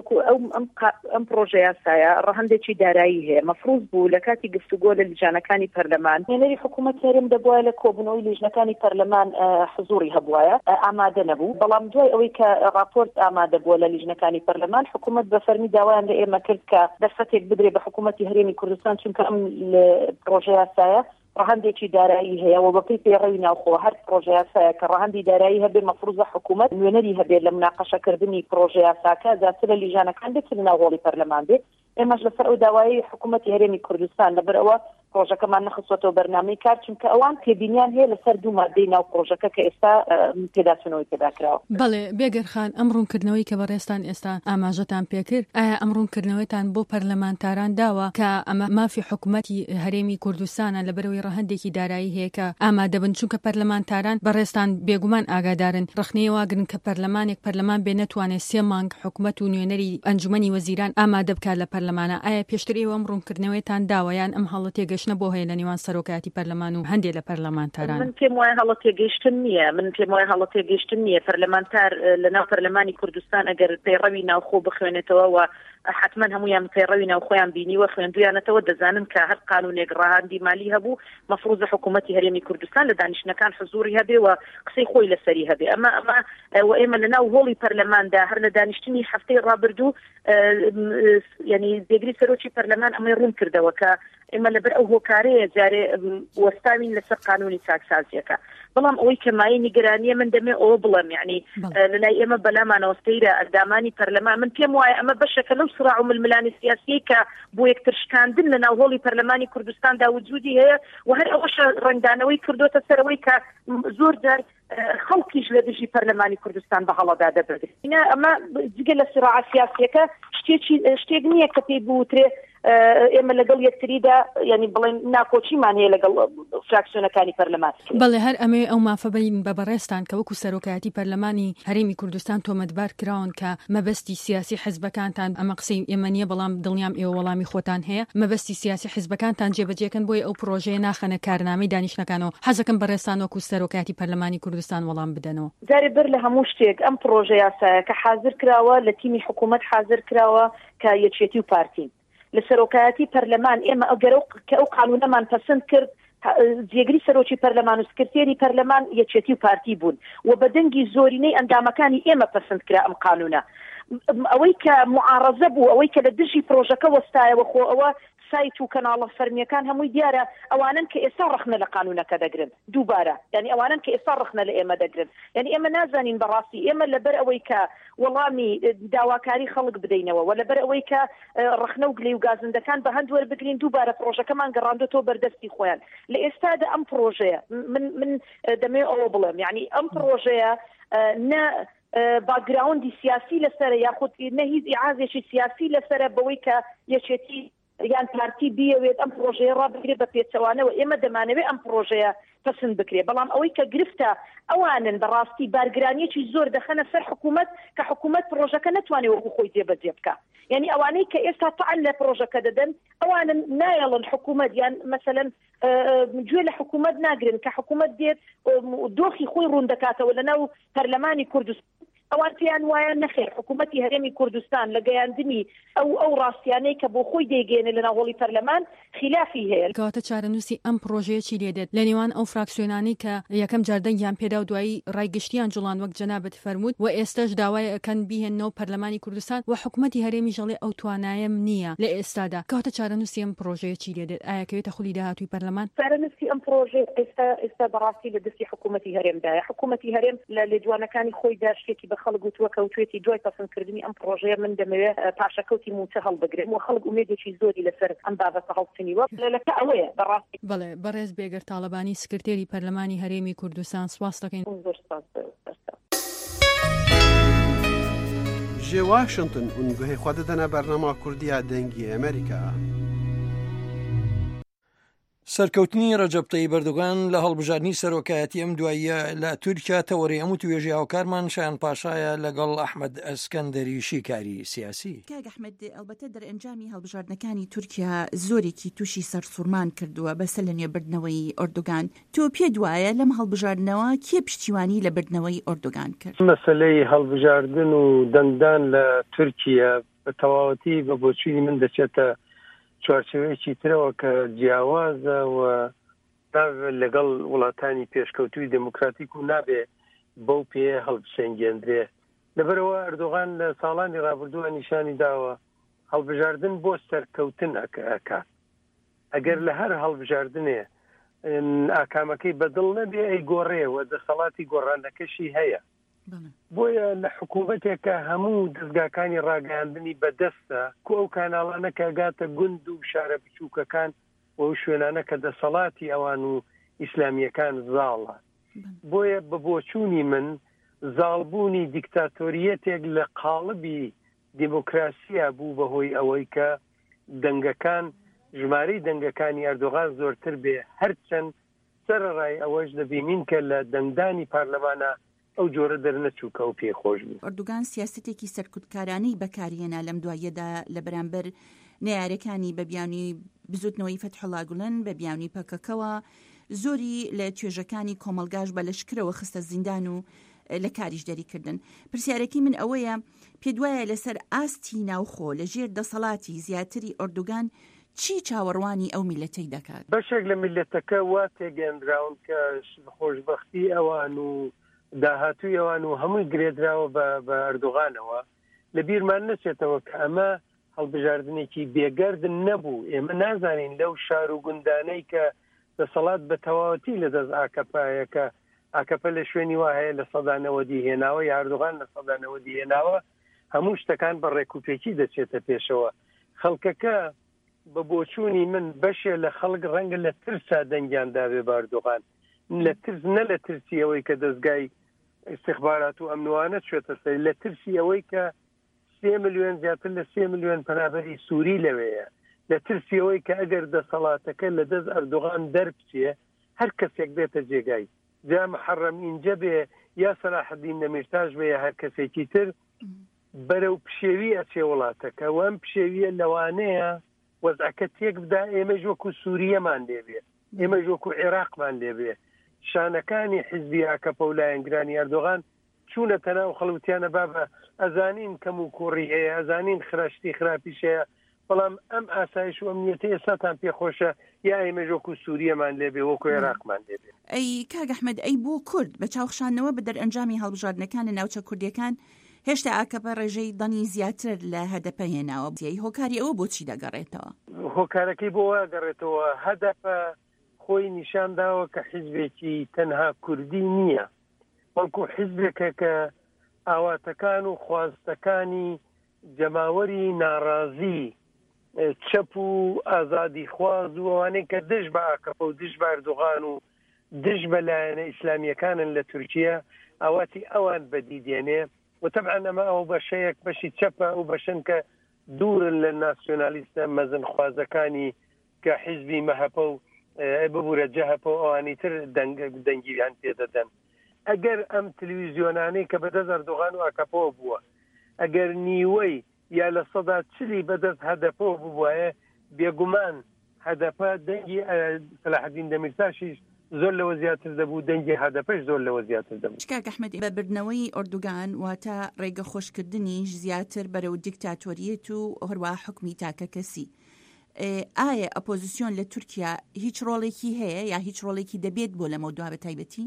ئەم پرۆژە یاسایە ڕەهەندێکی دارایی هەیە. مەفروض بوو لە کاتی گفتوگۆ لە لیژانەکانی پەرلەمان هێنەری حکوومەت هەرێم دەبووە لە کۆبوونەوەی لیژنەکانی پەرلەمان حزوری هەبووایە، ئامادە نەبوو. بەڵام دوای ئەوەی کە راپۆرت ئامادە بووە لە لیژنەکانی پەرلەمان، حکوومەت بە فەرمی داوایان لە ئێمە کرد کە دەرفەتێک بدرێ بە حکوومەتی هەرێمی کوردستان، چونکە ئەم پرۆژە یاسایە ڕەهەندێکی دارایی هەیە و بەپێی پێڕەوی ناوخۆ هەر پرۆژە یاسایە کە ڕەهەندی دارایی هەبێ مەفروضە حکوومەت نوێنەری هەبێت لە مناقەشەکردنی پرۆژە یاساکە زیاتر لە لیژانەکان بێت لە ناوەڵی پەرلەمان بێت. ئێمەش لەسەر ئەو داوایی حکوومەتی هەرێمی کوردستان لەبەر ئەوە پرۆژەکەمان نەخستوەتەوە بەرنامەی کار، چونکە ئەوان تێبینیان هەیە لەسەر دوو مادەی ناو پرۆژەکە کە ئێستا پێداچنەوەی پێدا کراوە. بەڵێ بێگەرخان، ئەم ڕوونکردنەوەی کە بەڕێستان ئێستا ئاماژەتان پێکرد، ئایا ئەم ڕوونکردنەوەیتان بۆ پەرلەمانتاران داوە کە ئەمە مافی حکوومەتی هەرێمی کوردستانە لەبەرەوەی ڕەهەندێکی دارایی هەیە کە ئامادە بن، چونکە پەرلەمانتاران بەڕێستان بێگومان ئاگادارن ڕخنەیە واگرن کە پەرلەمان بێ نەتوانێت 3 مانگ حکوومەت و نوێنەری ئەنجومەنی وەزیران ئامادە بکات لە پەرلەمانە. ئایا پێشتر ئێوە ئەم ڕوونکردنەوەیتان داوەیان ئەم هەڵە تێگەشتنە بۆ هەیە لە نێوان سەرۆکایەتی پەرلەمان و هەندێک لە پەرلەمانتاران؟ من پێم وایە هەڵە تێگەیشتن نییە. پەرلەمانتار لە ناو پەرلەمانی کوردستان ئەگەر پەیڕەوی ناوخۆ بخوێنێتەوە و حتما هەمویان پەیڕەوی ناوخۆیان بینیوە خوێندویانەتەوە، دەزانن کە هەر قانونێک ڕاهاندی مالی هەبوو مەفروضە حکوومەتی هەرێمی کوردستان لە دانیشتنەکان حزوری هەبێ و قسەی خۆی لەسەری هەبێ. ئێمە لە ناو هۆڵی پەرلەماندا هەر لە دانیشتنی هەفتەی ڕابردوو ینی دێگری سەرۆکی پەرلەمان ئەمەی ڕوون کردەوە کە ئێمە لەبەر ئەو هۆکارەیە جارێ وەستاوین لەسەر قانونی چاکسازیەکە. بەڵام ئەوەی کە مایە نیگەرانیە من دەمێ ئەوە بڵێم، یعنی لەلای ئێمە بەلامانەوەستەیرە ئەردامانی پەرلەمان من پێم وایە ئەمە بەشەکە لەو سراع و ململانی سیاسی کە بۆ یەکتر شکاندن لە ناو هۆڵی پەرلەمانی کوردستاندا وجودی هەیە و هەر ئەوەش ڕنگدانەوەی کردوتە سەرەوەی کە زۆر جار خەڵکیش لە دژی پەرلەمانی کوردستان بە هەڵەدا دەبرێت. ئەمە جگە لە سراع سیاسیەکە شتێک نییە کە پێی بوترێ ئێمە لەگەڵ یەکتریدا ینی بڵێن ناکۆچیمان هەیە لەگەڵ فراکسیۆنەکانی پەرلەمان. بەڵێ هەر ئەمێ ئەو مافەبەین بە بەڕێستان کە وەکو سەرۆکایەتی پەرلەمانی هەرێمی کوردستان تۆمەتبار کراون کە مەبەستی سیاسی حیزبەکانتان، ئەمە قسەی ئێمە نییە بەڵام دڵنیام ئێوە وەڵامی خۆتان هەیە، مەبەستی سیاسی حیزبەکانتان جێبەجێکن بۆی ئەو پرۆژەیە ناخەنە کارنامەی دانیشتنەکانەوە. حەزەکەم بەڕێستان وەکو سەرۆکایەتی پەرلەمانی کوردستان وەڵام بدەنەوە. جارێ بەر لە هەموو شتێک ئەم پرۆژە یاسایە کە حاضر کراوە لە تیمی حکوومەت حاضر کراوە کە یەکێتی و پارتین لە سەرۆکایەتی پەرلەمان ئێمە ئەگەر کە ئەو قانونەمان پەسەند کرد جێگری سەرۆکی پەرلەمان و سکرتێری پەرلەمان یەکێتی و پارتی بوون و بە دەنگی زۆرینەی ئەندامەکانی ئێمە پەسەند کرا ئەم قانونە. ئەوەی کە معارەزە بوو، ئەوەی کە لە دژی پرۆژەکە وەستایەوە خۆ ئەوە سایت و کەناڵە فەرمیەکان هەمووی دیارە ئەوانن کە ئێستا ڕخنە لە قانونەکە دەگرن دووبارە، یعنی ئەوانن کە ئێستا ڕخنە لە ئێمە دەگرن. یعنی ئێمە نازانین بەڕاستی ئێمە لەبەر ئەوەی کە وەڵامی داواکاری خەڵک بدەینەوە و لەبەر ئەوەی کە ڕخنە و گلەی و گازندەکان بە هەند وەربگرین دووبارە پرۆژەکەمان گەڕاندۆتەوە بەردەستی خۆیان. لە ئێستادا ئەم پرۆژەیە من دەمێ ئەوە بڵێم، یعنی ئەم پرۆژەیە نە باگراوندی سیاسی لەسەر یاخود نە هیچ ئیعازێکی سیاسی لەسەر بەوەی کە یەکێتی یان پارتی بیەوێت ئەم پرۆژەیە ڕابگرێت بە پێچەوانەوە. ئێمە دەمانەوێت ئەم پرۆژەیە پەسەند بکرێت، بەڵام ئەوەی کە گرفتە ئەوانن بەڕاستی بارگرانیەکی زۆر دەخەنە سەر حکوومەت کە حکوومەت پرۆژەکە نەتوانێت وەکو خۆی جێبەجێ بکە. یعنی ئەوانەی کە ئێستا تەعەل لە پرۆژەکە دەدەن ئەوانن نایەڵن حکوومەت یان مەسەلەن گوێ لە حکوومەت ناگرن کە حکوومەت دێت دۆخی خۆی ڕوون دەکاتەوە لەناو پەرلەمانی کوردستان. ئەوان پێیان وایە نەخێر حکوومەتی هەرێمی کوردستان لە گەیاندنی ئەو ڕاستیانەی کە بۆ خۆی دەیگەێنێ لە ناوەڵی پەرلەمان خلافی هەیە. کەواتە چارەنووسی ئەم پرۆژەیەکی لێدێت لە نێوان ئەو فراکسیۆنانی کە یەکەم جاردەنگیان پێدا و دوایی ڕایگەشتیان جوڵان وەک جەنابەت فەرموود و ئێستاش داوای ئەکەن بیهێنەوە پەرلەمانی کوردستان و حکوومەتی هەرێمی ژەڵێ ئەو توانایەم نییە لە ئێستادا. کەواتە چارەنووسی ئەم پرۆژەیەکی لێدێت ئایا کەوێتە خولی داهاتووی پەرلەمان؟ چارەنووسی ئەم پرۆژەیە ئێستا بەڕاستی لە دەستی حکوومەتی هەرێمدایە. حکوومەتی هەرێم لە لێدوانەکانی خۆی دا شتێکی بە خەڵک وتوەکەوتێتی دوای پەسەندکردنی ئەم پرۆژەیە من دەمەوێت پاشەکەوتی موچە هەڵبگرم و خەڵک ئومێدێکی زۆری لەسەر ئەم بابەتە هەڵچنیوە لەکە ئەوەیە بەڕاستی. بەڵێ بەڕێز بێگەر تاڵەبانی سکرتێری پەرلەمانی هەرێمی کوردستان سواس دەکەین. جێ واشنگتن اونگوهی خوا دەدەنە بەرنامە کوردیە دەنگی ئەمریکا. سەرکەوتنی ڕەجەب تەیب ئەردۆغان لە هەڵبژاردننی سەرۆکایەتی ئەم دواییە لە تورکیا تەوەری ئەم و توێژی هاوکارمان شایان پاشایە لەگەڵ ئەحمەد ئەسکەندەری شیکاری سیاسی. کاک ئەحمەد ئەلبەتە دەرئەنجامی هەڵبژاردنەکانی تورکیا زۆرێکی تووشی سەرسوورمان کردووە بەسەر لە نوێبردنەوەی ئەردۆغان. تۆ پێ وایە لەم هەڵبژاردنەوە کێ پشتیوانی لە بردنەوەی ئەردۆغان کرد؟ مەسەلەی هەڵبژاردن و دەنگدان لە تورکیا بە تەواوەتی بە بۆچوونی من دەچێتە چوارچێوەیەکی ترەوە کە جیاوازە و لەگەڵ وڵاتانی پێشکەوتوی دموکراتیک و نابێ بەو پێ هەڵبسەنگێندرێ. لەبەرەوە ئەردۆغان لە ساڵانی ڕابردووە نیشانی داوە هەڵبژاردن بۆ سەرکەوتن ئەکات. ئەگەر لە هەر هەڵبژاردنێ ئاکامەکەی بەدڵ نەبێ ئەی گۆڕێەوە دەسەڵاتی گۆڕانەکەشی هەیە. بۆیە لە حکوومەتێکە هەموو دەستگاکانی ڕاگەاندنی بەدەستە کو ئەو کاناڵانەکە گاتە گوند و شارە بچووکەکان و شوێنانە کە دەسەڵاتی ئەوان و ئیسلامیەکان زاڵە. بۆیە بە بۆچوونی من زاڵبوونی دیکتاتۆریەتێک لە قاڵبی دیموکراسیە بوو بەهۆی ئەوەی کە دەنگەکان ژمارەی دەنگەکانی ئەردۆغان زۆرتر بێ، هەرچەند سەرڕای ئەوەش دەبینین کە لە دەنگدانی پارلەمانە ئەو جۆرە دەرنەچووکە و پێخۆش بوو. ئەردۆغان سیاستێکی سەرکوتکارانەی بەکارهێنا لەم دواییەدا لە بەرامبەر نەیارەکانی بە بیانی بزوتنەوەی فەتحوڵا گوڵن بە بیانی پەکەکەوە زۆری لە توێژەکانی کۆمەلگاش بە لەشکرەوە خستە زیندان و لە کاریش دەریکردن. پرسیارەکی من ئەوەیە پێ دوایە لەسەر ئاستی ناوخۆ لە ژێر دەسەڵاتی زیاتری ئەردۆغان چی چاوەڕوانی ئەو میلەتەی دەکات؟ بەشێک لە میلەتەکە وا تێگەندراون کە خۆشبەختی ئەوان و داهاتووی ئەوان و هەمووی گرێدراوە بە ئەردۆغانەوە لە بیرمان نەچێتەوە کە ئەمە هەڵبژاردنێکی بێگەردن نەبوو. ئێمە نازانین لەو شار و گوندانەی کە دەسەڵات بە تەواوەتی لە دەست ئاکەپایەکە ئاکەپە لە شوێنی وا هەیە لە سەدانەوەدی هێناوە یا ئەردۆغان لە سەدانەوەدی هێناوە هەموو شتەکان بە ڕێکوپێکی دەچێتە پێشەوە. خەڵکەکە بە بۆچوونی من بەشێ لە خەڵک ڕەنگە لە ترسا دەنگیان داوێ بە ئەردۆغان، لە ترس نە لە ترسی ئەوەی کە دەستگای استخبارات و ئەمنوانە چێتە سەر، لە ترسی ئەوەی کە 3 ملیۆن زیاتر لە 3 ملیۆن پەنابەری سووری لەوەیە، لە ترسی ئەوەی کە ئەگەر دەسەڵاتەکە لە دەست ئەردۆغان دەربچێ هەر کەسێک بێتە جێگای جا محەڕەم ئینجە بێ یا سەلاحەدین دەمیرتاش بێ یا هەر کەسێکی تر بەرەو پشێوی ئەچێ وڵاتەکە و ئەم پشێویە لەوانەیە وەزعەکە تێک بدا ئێمەش وەکو سووریەمان لێبێ، ئێمەش وەکو عێراقمان لێبێ. شانەکانی حیزبی ئاکەپە و لایەنگرانی ئەردۆغان چوونە تەناو خەڵوتیانە بابە ئەزانین کەم و کوڕی هەیە، ئەزانین خراشتی خراپیش هەیە، بەڵام ئەم ئاسایش و ئەمنیەتە ئێستاتان پێخۆشە یا ئێمەش وەکو سووریەمان لێبێ وەکو عێراقمان لێبێ. ئەی کاک ئەحمەد ئەی بۆ کورد بە چاوخشانەوە بە دەرئەنجامی هەڵبژاردنەکانی ناوچە کوردیەکان هێشتا ئاکەپە ڕێژەی دەنی زیاتر لە هەدەپە هێناوە بزیایی هۆکاری ئەوە بۆچی دەگەڕێتەوە؟ هۆکارەکەی بۆ وەگەڕێتەوە هەدەپە خۆی نیشان داوە کە حیزبێکی تەنها کوردی نییە، بەڵکو حیزبێکە کە ئاواتەکان و خواستەکانی جەماوەری ناڕازی چەپ و ئازادی خواز و ئەوانەی کە دژ بە ئاکەپە و دژ بە ئەردۆغان و دژ بە لایەنە ئیسلامیەکانن لە تورکیا ئاواتی ئەوان بەدیدێنێ و طبعا ئەمە ئەو بەشەیەک بەشی چەپە و بەشن کە دوورن لە ناسیۆنالیستە مەزن خوازەکانی کە حیزبی مەهەپە و ببوورە جەهەپە و ئەوانی تر دەنگیان پێدەدەن. ئەگەر ئەم تەلەڤیزیۆنانەی کە بەدەست ئەردۆغان و ئاکەپەوە بووە ئەگەر نیوەی یا لە 140 بەدەست هەدەپەوە ببووایە بێگومان هەدەپە دەنگی سەلاحەدین دەمیرتاشیش زۆر لەوە زیاتر دەبوو، دەنگی هەدەپەش زۆر لەوە زیاتر دەبوو. کاک ئەحمەد بە بردنەوەی ئەردۆغان واتە ڕێگە خۆشکردنیش زیاتر بەرەو دیکتاتۆریەت و هەروە حکمی تاکە کەسی. ئایا ئەپۆزیسیۆن لە تورکیا هیچ ڕۆڵێکی هەیە یا هیچ ڕۆڵێکی دەبێت بۆ لەمە دوابە تایبەتی؟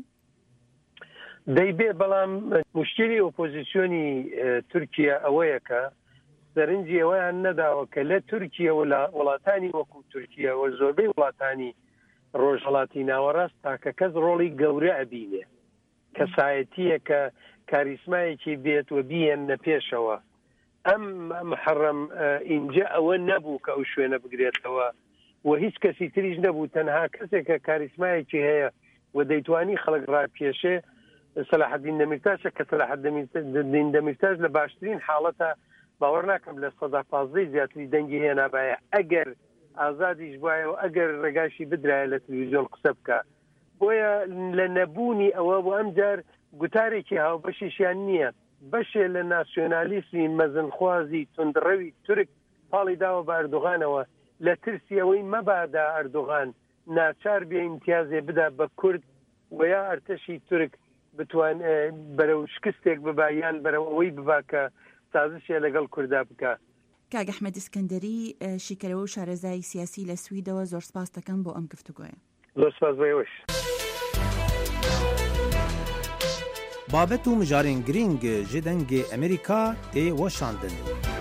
دەیبێ، بەڵام مشکلی ئۆپۆزیسیۆنی تورکیا ئەوەیە کە سەرنجی ئەوەیان نەداوە کە لە تورکیا وڵاتانی وەکو تورکیا و زۆربەی وڵاتانی ڕۆژهەڵاتی ناوەڕاست تاکە کەس ڕۆڵی گەورە ئەبینێ، کەسایەتیە کە کاریسمایەکی بێت و بیێنە پێشەوە. ئەم محەڕەم ئینجا ئەوە نەبوو کە ئەو شوێنە بگرێتەوە و هیچ کەسی تریش نەبوو، تەنها کەسێک کە کاریسمایەکی هەیە و دەیتوانی خەڵک ڕاپێشێ سەلاحەدین دەمیرتاژە کە سەلاحەدین دەمیرتاژ لە باشترین حاڵەتە باوەڕ ناکەم لە 15 زیاتری دەنگی هێنابایە ئەگەر ئازادیش بایە و ئەگەر ڕێگاشی بدرایە لە تەلەڤیزیۆن قسە بکە. بۆیە لە نەبوونی ئەوە بۆ ئەمجار گوتارێکی هاوبەشیشیان نییە، بەشێ لە ناسیۆنالیسمی مەزنخوازی توندڕەوی تورک پاڵی داوە بە ئەردۆغانەوە لە ترسی ئەوەی مەبادا ئەردۆغان ناچار بێ ئیمتیازێ بدا بە کورد و یا ئەرتەشی تورک بتوان بەرەو شکستێک ببا یان بەرەو ئەوەی ببا کە سازشێ لەگەڵ کووردا بکە. کاگ ئەحمەد ئیسکەندەری شیکەرەوە و شارەزای سیاسی لە سویدەوە زۆر سپاس دەکەم بۆ ئەم گفتوگۆیە. زۆر سپاس بۆیەوەش. بابەت و مژارên girîng ji dengê Amerîka tê weşandin.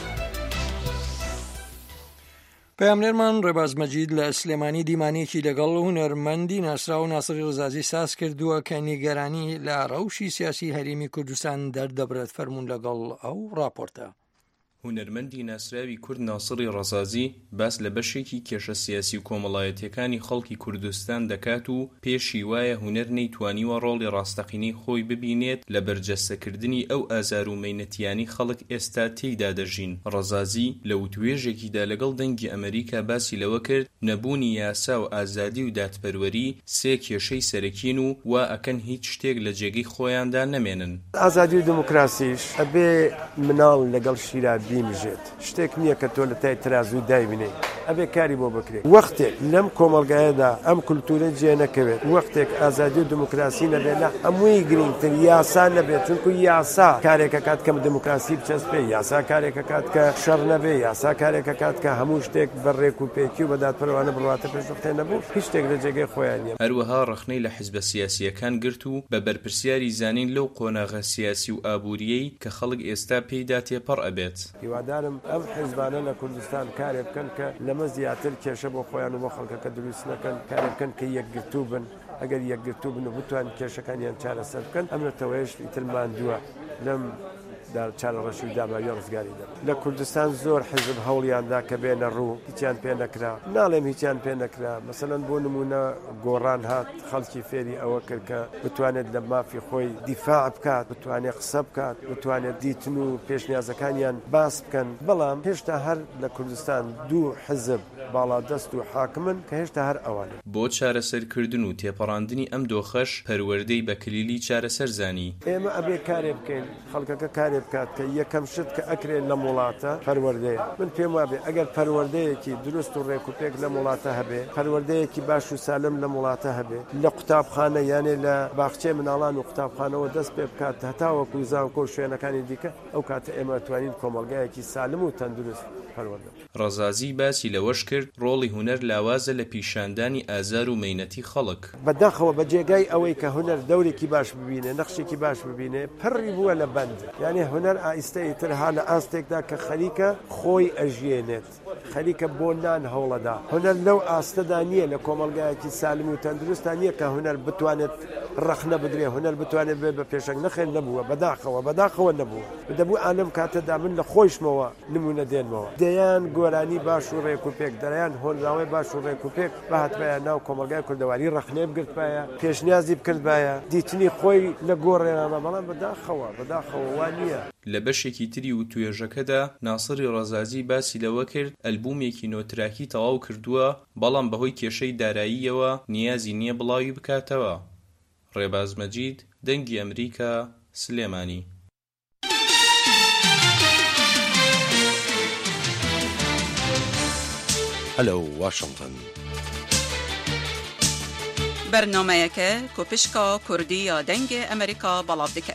پەیامنێرمان ڕێباز مەجید لە سلێمانی دیمانێکی لەگەڵ هونەرمەندی ناسرا و ناسری ڕزازی ساز کردووە کە نیگەرانی لە ڕەوشی سیاسی هەرێمی کوردستان دەردەبرێت فەرموون لەگەڵ ئەو راپۆرتە. هونەرمەندی ناسراوی کورد ناسری ڕەزازی باس لە بەشێکی کێشە سیاسی و کۆمەڵایەتیەکانی خەڵکی کوردستان دەکات و پێشی وایە هونەر نەیتوانیوە ڕۆڵی ڕاستەقینەی خۆی ببینێت لە بەرجەستەکردنی ئەو ئازار و مەینەتیانی خەڵک ئێستا تێیدا دەژین. ڕەزازی لە وتوێژێکیدا لەگەڵ دەنگی ئەمریکا باسی لەوە کرد نەبوونی یاسا و ئازادی و دادپەروەری سێ کێشەی سەرەکین و وا ئەکەن هیچ شتێک لە جێگەی خۆیاندا نەمێنن. ئازادی و دموکراسیش ئەبێ مناڵ لەگەڵ شیرا بیمژێت، شتێک نییە کە تۆ لە تای ترازوو دایبینێ، ئەبێ کاری بۆ بکرێت. وەختێک لەم کۆمەڵگایەدا ئەم کولتورە جێ نەکەوێت، وەختێک ئازادی و دموکراسی نەبێت لە هەمووی گرنگتر یاسا نەبێت، چونکو یاسا کارێکە کات کە دموکراسی بچەسپێ، یاسا کارێکە کات کە شەڕ نەبێ، یاسا کارێکە کات کە هەموو شتێک بەڕێک و پێکی و بەدادپەروانە بڕواتە پێشوەختێ نەبوو، هیچ شتێک لە جێگەی خۆیان نییە. هەروەها ڕخنەی لە حیزبە سیاسیەکان گرت و بە بەرپرسیاری زانین لەو قۆناغە سیاسی و ئابووریەی کە خەڵک ئێستا پێیدا تێپەڕ ئەبێت. هیوادارم ئەم حیزبانە لە کوردستان کارێک بکەن کە لەمە زیاتر کێشە بۆ خۆیان و بۆ خەڵکەکە دروست نەکەن، کارێک بکەن کە یەکگرتوو بن، ئەگەر یەکگرتوو بن و بتوان کێشەکانیان چارەسەر بکەن ئەم نەتەوەیش ئیتر ماندووە لەم چارەڕەشی و داباوی ڕزگاری دەبێت. لە کوردستان زۆر حیزب هەوڵیاندا کە بێنە ڕوو، هیچیان پێ نەکرا، ناڵێم هیچیان پێ نەکرا. مەسەلەن بۆ نمونە گۆڕان هات خەڵکی فێری ئەوە کرد کە بتوانێت لە مافی خۆی دیفاع بکات، بتوانێت قسە بکات، بتوانێت دیتن و پێشنیازەکانیان باس بکەن. بەڵام هێشتا هەر لە کوردستان دوو حزب باڵادەست و حاکمن کە هێشتا هەر ئەوانە. بۆ چارەسەرکردن و تێپەڕاندنی ئەم دۆخەش پەروەردەی بە کلیلی چارەسەر زانی. ئێمە ئەبێ کارێ بکەین، خەڵکەکە کارێ بکات کە یەکەم شت کە ئەکرێن لە وڵاتە پەروەردەیە. من پێم وابێ ئەگەر پەروەردەیەکی دروست و ڕێکوپێک لە وڵاتە هەبێ، پەروەردەیەکی باش و سالم لە وڵاتە هەبێ، لە قوتابخانە یانێ لە باخچێ مناڵان و قوتابخانەوە دەست پێ بکات هەتاوەکو زانکۆ و شوێنەکانی دیکە، ئەو کاتە ئێمە توانین کۆمەڵگایەکی سالم و تەندروست پەروەردە. ڕەزازی باسی لەوەش کرد ڕۆڵی هونەر لاوازە لە پیشاندانی ئازار و مەینەتی خەڵک. بەداخەوە بە جێگای ئەوەی کە هونەر دەورێکی باش ببینێ، نەخشێکی باش ببینێ، پڕی بووە لە بەند. یعنی هونەر ئایستەی تر ها لە ئاستێکدا کە خەریکە خۆی ئەژێنێت، خەریکە بۆ نان هەوڵەدا. هونەر لەو ئاستەدا نییە، لە کۆمەڵگایەکی سالم و تەندروستان نییە کە هونەر بتوانێت ڕەخنە بدرێ، هونەر بتوانێت بێ بە پێشنگ نەخێن نەبووە، بەداخەوە نەبووە. دەبوو ئالم کاتەدا من لە خۆشمەوە نمونە دێنمەوە. دەیان گۆرانی باش و ڕێکوپێک، دەیان هۆنراوی باش و ڕێکوپێک بەهاتبایە ناو کۆمەلگای کوردەواری ڕەخنێ بگرتبایە، پێشنیازی بکردبایە، دیتنی خۆی لە گۆڕێنامە، بەڵام بەداخەوە وانە. لە بەشێکی تری و توێژەکەدا ناسری ڕەزازی باسی لەوە کرد ئەلبومێکی نۆتراکی تەواو کردووە، بەڵام بەهۆی کێشەی داراییەوە نیازی نییە بڵاوی بکاتەوە. ڕێباز مەجید، دەنگی ئەمریکا، سلێمانی. هەلو واشنگتن. بەرنامەیەکە کۆپشکا کوردی یا دەنگی ئەمریکا بەڵاو دەکات.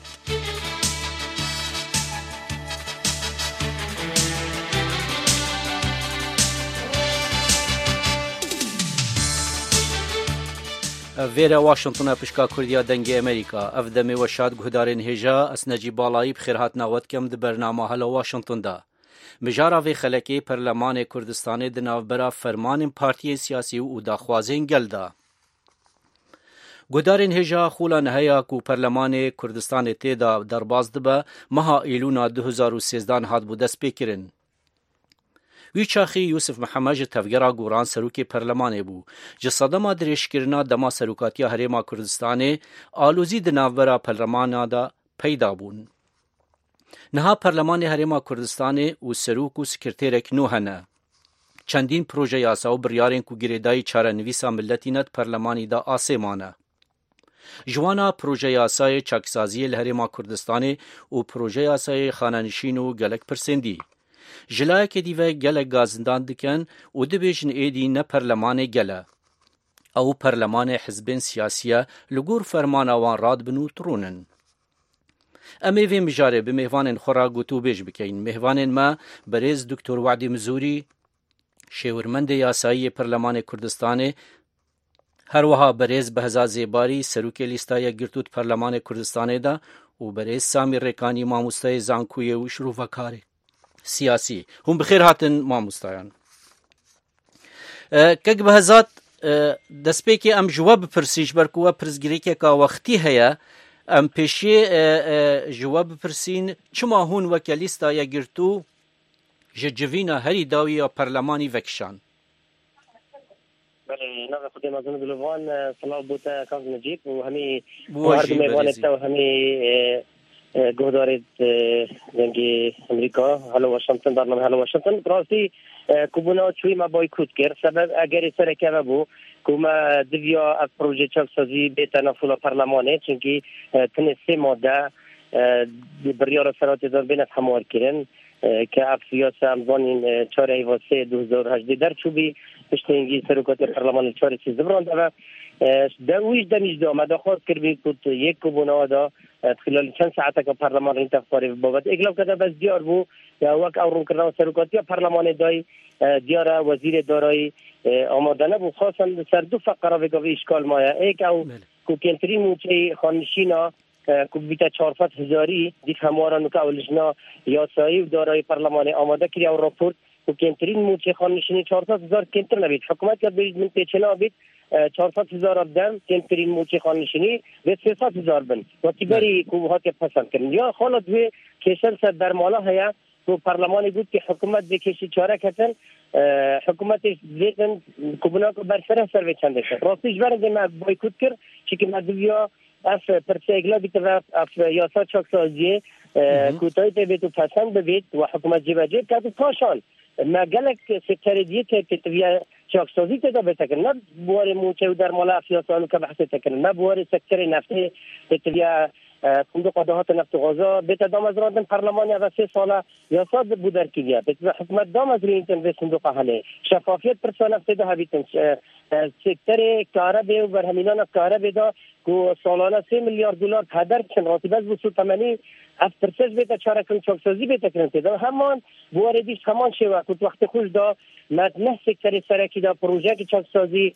Vêra Washingtona pişka Kurdiya dengê Amerîka ev demê weşat guhdarên hêja esnecî balayî bi xêrhatina wetkem di bernama Hello Washington da. Mijara vê xelekê Perlemanê Kurdistanê di navbera fermanên partiyê siyasî û daxwazên gel da. گودارên هêja xula neheya ku Perlemanê Kurdistanê tê da derbas dibe meha Îlûna 2013 hat bû destpêkirin. Wî çaxî Yusuf Mihemed ji tevgera goran serokê Perlemanê bû. Ji sedema dirêjkirina dema serokatiya Herêma Kurdistanê alozî di navbera Perlemana da peyda bûn. Niha Perlemanê Herêma Kurdistanê û serok û sekretêrek nû hene. Çendîn proje yasa û biryarên ku girêdayî çarenivîsa milletî ne Perlemanî da asê mane. Ji wana proje yasayê çaksaziyê li Herêma Kurdistanê û proje yasayê xanenişîn û gelek pirsêndî. Ji layekê dîve gelek gazindan dikin û dibêjin êdî ne Perlemanê gele. Ew Perlemanê hizbên siyasî ye li gor fermana wan radibin û tirûnin. Em ê vê mijarê bi mêhvanên xwe re gotûbêj bikin. Mêhvanên me Berêz Dr. Wedî Mizûrî, şêwirmendê yasayî Perlemanê Kurdistanê, her wiha Berêz Behza Zêbarî, serokê lîsta Yekgirtû di Perlemanê Kurdistanê de û Berêz Samî Rêkanî, mamosteyê zankûyê û şîrovekarê siyasî. Hûn bi xêr hatin mamostayan. Kek Behzat, destpêkê em ji we bipirsî ji ber ku we pirsgirêkeka wextî heye, em pêşî ji we bipirsîn çima hûn weke lîsta Yekgirtû ji civîna herî dawî ya Perlemanî vekişan. نغا خدي مازن بلوفان صلاح بوتا كاظم نجيب وهمي بواجي ميوانتا وهمي جهداري دنجي امريكا هلا واشنطن برنامج هلا واشنطن براسي كوبونا شوي ما بويكوت كير سبب اگر سرکه بو کوما دیویا از پروژه چالسازی به تنافل پارلمانی چونکی تنسی ماده بریار سرات دار بین هموار کردن که افسیاس امزانین 4 ایواسه 2018 در چوبی پشتینگی سرکات پارلمان 4 چیز براند و دویش دمیج دا مداخواست کرد بود یک کوبونا دا خلال چند ساعت که پارلمان این تفکاری بابت اگلاف کرده بس دیار بو یا وقت اورون کردن سرکاتی پارلمان دای دیار وزیر دارایی آماده نبود خاصا سر دو فقره بگوی اشکال مایا ایک او کوکنتری موچه خانشینا که بیتا 400,000 دیت هموارا که اولشنا یاسایی و دارایی پارلمان آماده کری او راپورت کوکنترین موچه خانشینی 400,000 کنتر نبید حکومت یاد برید من پیچنا بید 400,000 آدم کنترین موچه خانشینی به 300,000 بن وقتی بری کوها که پسند کردن یا خالد به کشور سر در مالا هیا تو پارلمانی بود که حکومت بکشی چاره کردن حکومت دیدن کوبنا کو برسر سر چنده شد راستش برند ما بایکوت کرد چی که مدویا اف پرسیگلا بیت و اف یاسا چاکسازی کوتای بیت و پسند ببید و حکومت جیبه کرد پاشان ما گلک سکتر دیت تطبیع چاکسازی تدا بتکن نه بوار موچه و در مالا افیاسانو که بحث تکن نه بوار سکتر نفتی تطبیع صندوق دهات نفت و غذا بیت دام از راندن پارلمانی و 3 ساله یاساد بودر کیه بیت حکومت دام از رینتن به صندوق حله شفافیت پرسان نفت ده بیتن سکتر کارا و برهمینان کارا بیدا کو سالانه 3 میلیارد دلار هدر چن راتب از وسو تمنی افترسج بیت چاره کن چاکسازی بیت کنن تدا همان بوار دیش همان شوا کو وقت خوش دا نه سکتر سرکی دا پروژه کی چاکسازی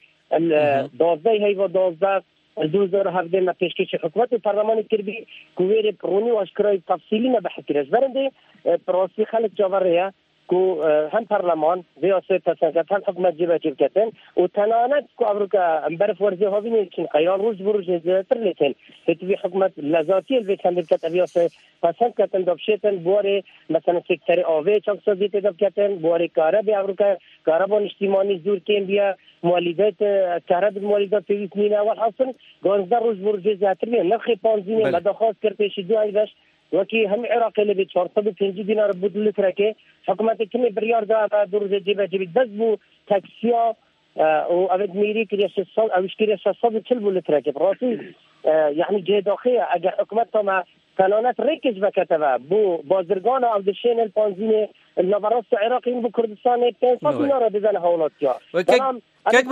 12 هیوا 12 2017 ما پیشکش حکومت پارلمان کربی کویر پرونی و اشکرای تفصیلی ما بحکرش برنده پروسی خلق جواره کو هم پارلمان ریاست تسنگت هم حکومت جیبه جیب کتن و تنانت کو امریکا برف ورزی ها بینید چین قیان روز بروز زیادتر لیتن تبی حکومت لذاتی البیت هم بکت ابیاس پسند کتن دبشتن بواره مثلا سکتر آوه چاکسازی تدب کتن بواره کاره بی امریکا کاربان اجتماعی زور کن بیا موالیدات کارب موالیدات پیوست مینه اول حاصل 12 روز بروز زیادتر بیا نرخی پانزینه مداخواست کرد پیشی 2 ایدش وکی هم عراقی لبی 450 دینار بود لترکه حکومت کمی بریار دا دروز جیبه جیبی دست بو تاکسیا و اوید میری که 600 اوش که 640 بو لترکه براسی یعنی جه داخله اگر حکومت تا ما قانونات ریکش بکتبه بو بازرگان او دشین الپانزین النبراست عراقی بو کردستان 500 دینار بزن حولاتیا كيك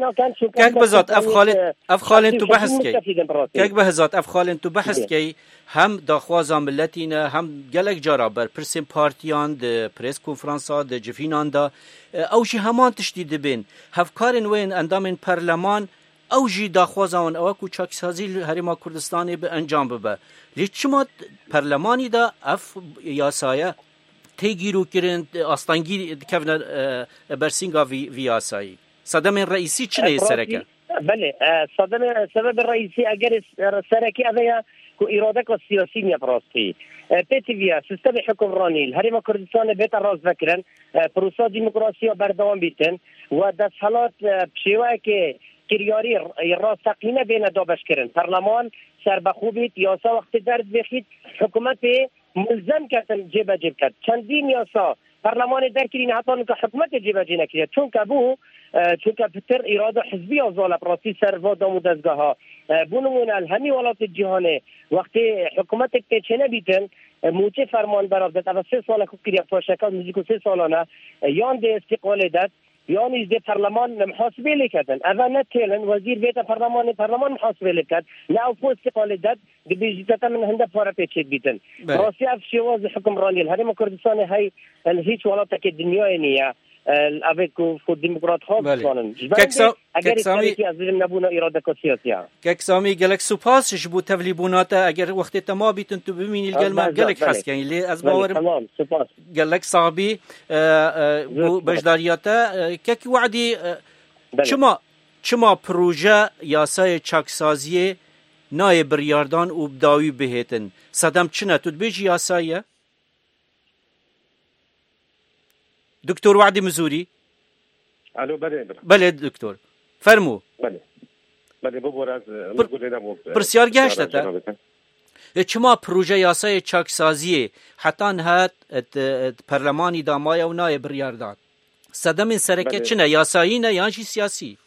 بهزات اف خالن تو بحث كي كيك بهزات اف خالن تو بحث كي هم داخوازا ملتينا هم جلك جارا بر برسم بارتيان د بريس كونفرنسا د جفينان دا او شي همان تشديد بين هفكارن وين اندامن برلمان او جي داخوازا ون او کو چاکسازی هرما کردستان به انجام ببه لچما برلمانی دا اف یاسایا تيگیرو کرن استانگی کفن برسینگا وی یاسایی صدام رئیسی چنه سرکه بله سبب الرئيسي اگر سرکی اویا کو ارادك السياسي نيا براسي بيتيفيا سيستم حكمراني الهرم كردستان بيت الراس فكرن بروسا ديمقراطيه بردوام بيتن ودسالات بشيواكي كرياري الراس تقينا بين دو بشكرن برلمان سربخوبيت ياسا وقت درد بخيت حكومت ملزم كتن جيبه جيب كت چندين ياسا برلمان دركرين حتى که حکومت جیبجی نکرد چون که بتر اراده حزبی آزال پراسی سروا دامو دزگاه ها بونمون الهمی ولات جهانه وقتی حکومت تچنه بیتن موچه فرمان برافدت اول 3 سال که کریا پاشکال موزیکو 3 سالانه یان ده استقلال داد یان از ده پارلمان محاسبه لیکدن اول نتیلن وزیر بیت پارلمان محاسبه لیکد نه او استقلال داد بیجیتا من هنده پارا پیچید بیتن پراسی افشواز حکمرانی الهرم کردستان های هیچ ولات که دنیای نیه avec خود دموکرات ها بسانن اگر سامی از نبونا اراده سیاسیه کاکسامی گلک سپاس جبو تبلیبونات اگر وقت تما بیتن تو ببینی الگلمان گلک حس کنی لی از باور تمام سپاس گلک صاحبی بجداریاتا کاکی وعدی چما پروژه یاسای چاکسازی نای بریاردان و بداوی بهتن صدم چنه تو بیجی یاسایه دكتور وعدي مزوري الو بله دكتور فرمو بله ببرز برسيار گشتتا چما پروژه یاسای چاکسازی حتی هات پرلمانی دامایا و نایب ریاردان صدم سرکه چنه یاسایی نه یانجی سیاسی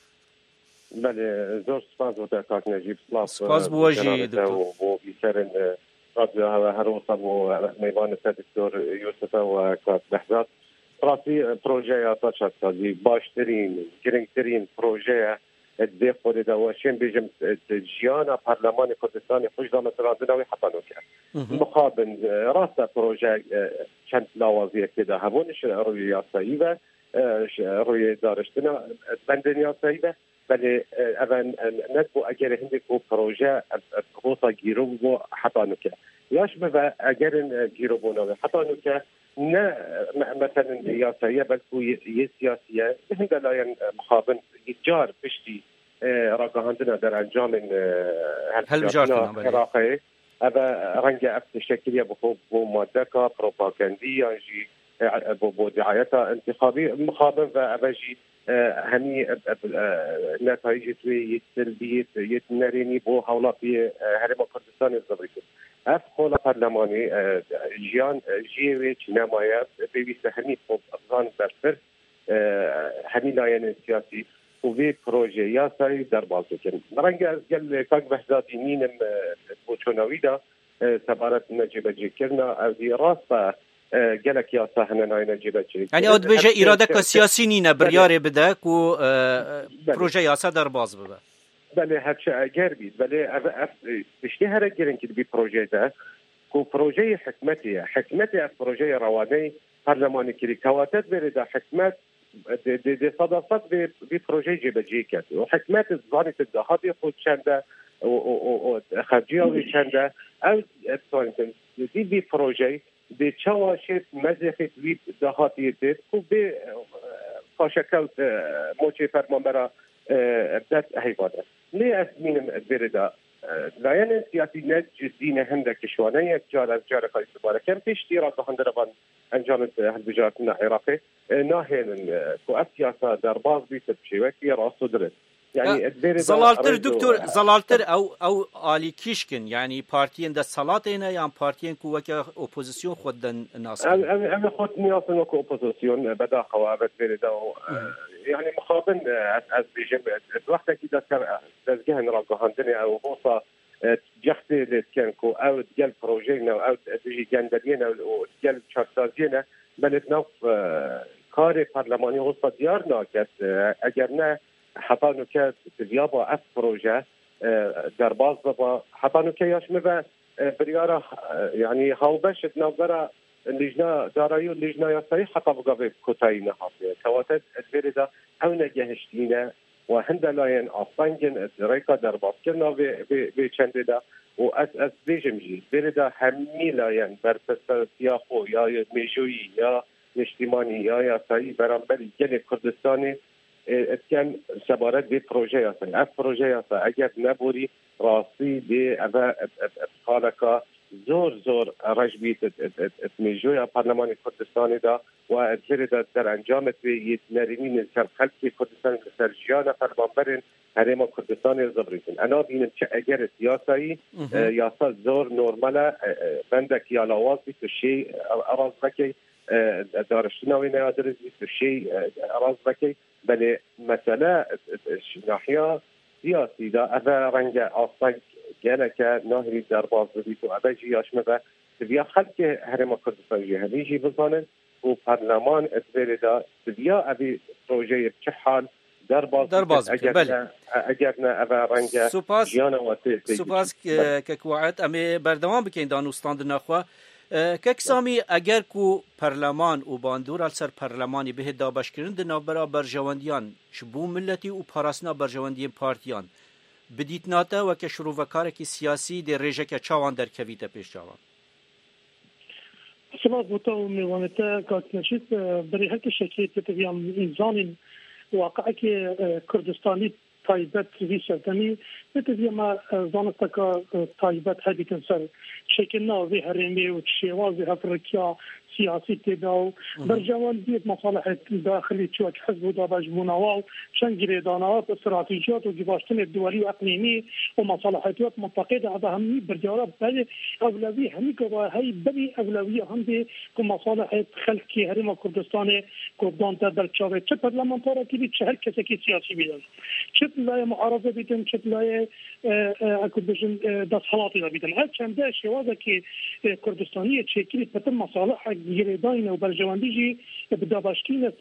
بله زور سپاس بوده کاک نجیب سپاس بواجی دكتور و بیسرن رادیو هروسا و میوان دکتور یوسف و کاک بحزات راسي بروجه تاچاتازي باشترين گرنگترين بروجه دي خود دواشين بيجم جيانا برلمان كردستان خوش دامت راندناوي حطانو كان مقابل راسا بروجه چند لاوازيه كده هبونش روي ياسايي و روي دارشتنا بندن ياسايي بل اvan ندبو اگر هندكو بروجه غوصا گيرو و حطانو كان ياش بفا اگر گيرو بوناوي حطانو كان نه مثلا سياسيه بل هي سياسيه هند لا مخابن يتجار بشتي راقهاندنا در انجام هالبجارتنا العراقي هذا رنجة الشكلية بو مادكا بروباغاندية جي بو دعايتها انتخابية مخابن فأبجي هني نتائج السلبية يتنريني بو هولا في هرم كردستان الزبريكي اف خولا پارلمانی جیان جیوی چنمایه بیویست همی خوب افغان برفر همی لاین سیاسی و وی پروژه یاسایی در باز بکن مرنگ از گل کاک بحثاتی نینم بوچوناوی دا سبارت نجیب جی کرنا از راست گلک یاسا هنن آی نجیب جی یعنی او دبیجه ایراده که سیاسی نینه بریاره بده که پروژه یاسا در باز بده بله هرچه اگر بید بله بشتی هر گرن که بی پروژه ده کو پروژه حکمتی از پروژه روانی پارلمانی کلی کواتت بره ده حکمت ده صداقت بی پروژه جبجی کرد و حکمت زانیت دهاتی خود چنده و خرجی آوی چنده او دی بی پروژه دی چواشت مزیخت بی دهاتی دید کو بی پاشکوت موچه فرمان برا بدات هیواده ليه أسمين البردة لاين سياسي نجدين هندك شوانية جار قيس بارا كم تشتيرات هندربان أنجام هالبجارتنا العراقي ناهين كو سياسة درباز بيت بشيوكي راسو درس يعني زلالتر دكتور زلالتر او آلی کیشکن يعني بارتيين ده صلاتينا يعني بارتيين كو وكا اوبوزيسيون خودن ناس انا خود نياسن وكو اوبوزيسيون بدا خوابت بيردا يعني مخابن از بيجم وقت كي دزگهن راقهاندني او بوصا جختي لتكنكو او ديال بروجينا او ديجي جندرينا او ديال شارتازينا بلتنا كاري برلماني وسط ديارنا كت اگر نه حتی نکه دیابا اف پروژه در باز بابا حتی نکه یاش مبه بریاره یعنی هاوبشت نوگره لیجنا دارایو لیجنا یاسایی حتی بگاوه کتایی نهافیه تواتد ادبیره دا او نگهشتینه و هند لاین آفنگن ریکا در باز کرنا به چنده دا و از بیجم جی بیره دا همی لاین برپسر سیاخو یا میجویی یا نشتیمانی یا یاسایی برانبری گل کردستانی كان سبارت به پروژه یاسایی اف پروژه یاسا اگر نبوری راستی به اوا خالقا زور رجبیت میجویا پارلمان کردستانی دا و ادهر دا در انجامت به نرمین سر خلقی کردستان سر جیان فرمانبرین هرما کردستان زبریتن انا بینم چه اگر سیاسایی یاسا زور نورمالا بندک یا لواز بیت شی اراز بکی دارشتناوی نیادرز بیت شی اراز بکی بله مسئله ناحیه سیاسی دا اذا رنگ آسان جالك نهري درباز بيتو أبجي ياشمه تبيا خلق هرم كردستان جهنيجي بزانن وبرلمان اتبردا تبيا أبي بروجي بشحال درباز اگرنا أبا رنجا جيانا واتي سپاس ككوعت أمي بردوان بكين دانو ستاند نخوا ككسامي اگر کو پرلمان و باندور سر پرلمانی به دابش کرند نابرا برجواندیان شبو ملتی و پاراسنا برجواندیان پارتیان بدیت ناتا و که شروع وکارکی سیاسی در ریجه که چاوان در کویتا پیش جوان سبب بوتو میوانتا کات نشید بری هک شکیت تبیام انسان واقعی که کردستانی تایبت وی سرتنی تبیام زانستا که تایبت هدی کنسر شکلنا وی هرمی و شیوازی افریقیا سیاسی تداو برجواندیت مصالح داخلی چوک حزب و دابش بوناوال شنگری دانات استراتیجیات و جباشتن الدولي واقليمي ومصالحات منطقيه هذا هم برجوات بل اولويه هم هي بل اولويه هم دي مصالح خلقي هرم كردستان كردان در چاوه چه پارلمانتارا کی چه هر کسی کی سیاسی بیدن چه لای معارضه بیدن چه لای اکودشن دست حالاتی بیدن هر چنده شوازه که کردستانی چکیلی پتر مصالح گیرداین و برجواندیجی بدابشتین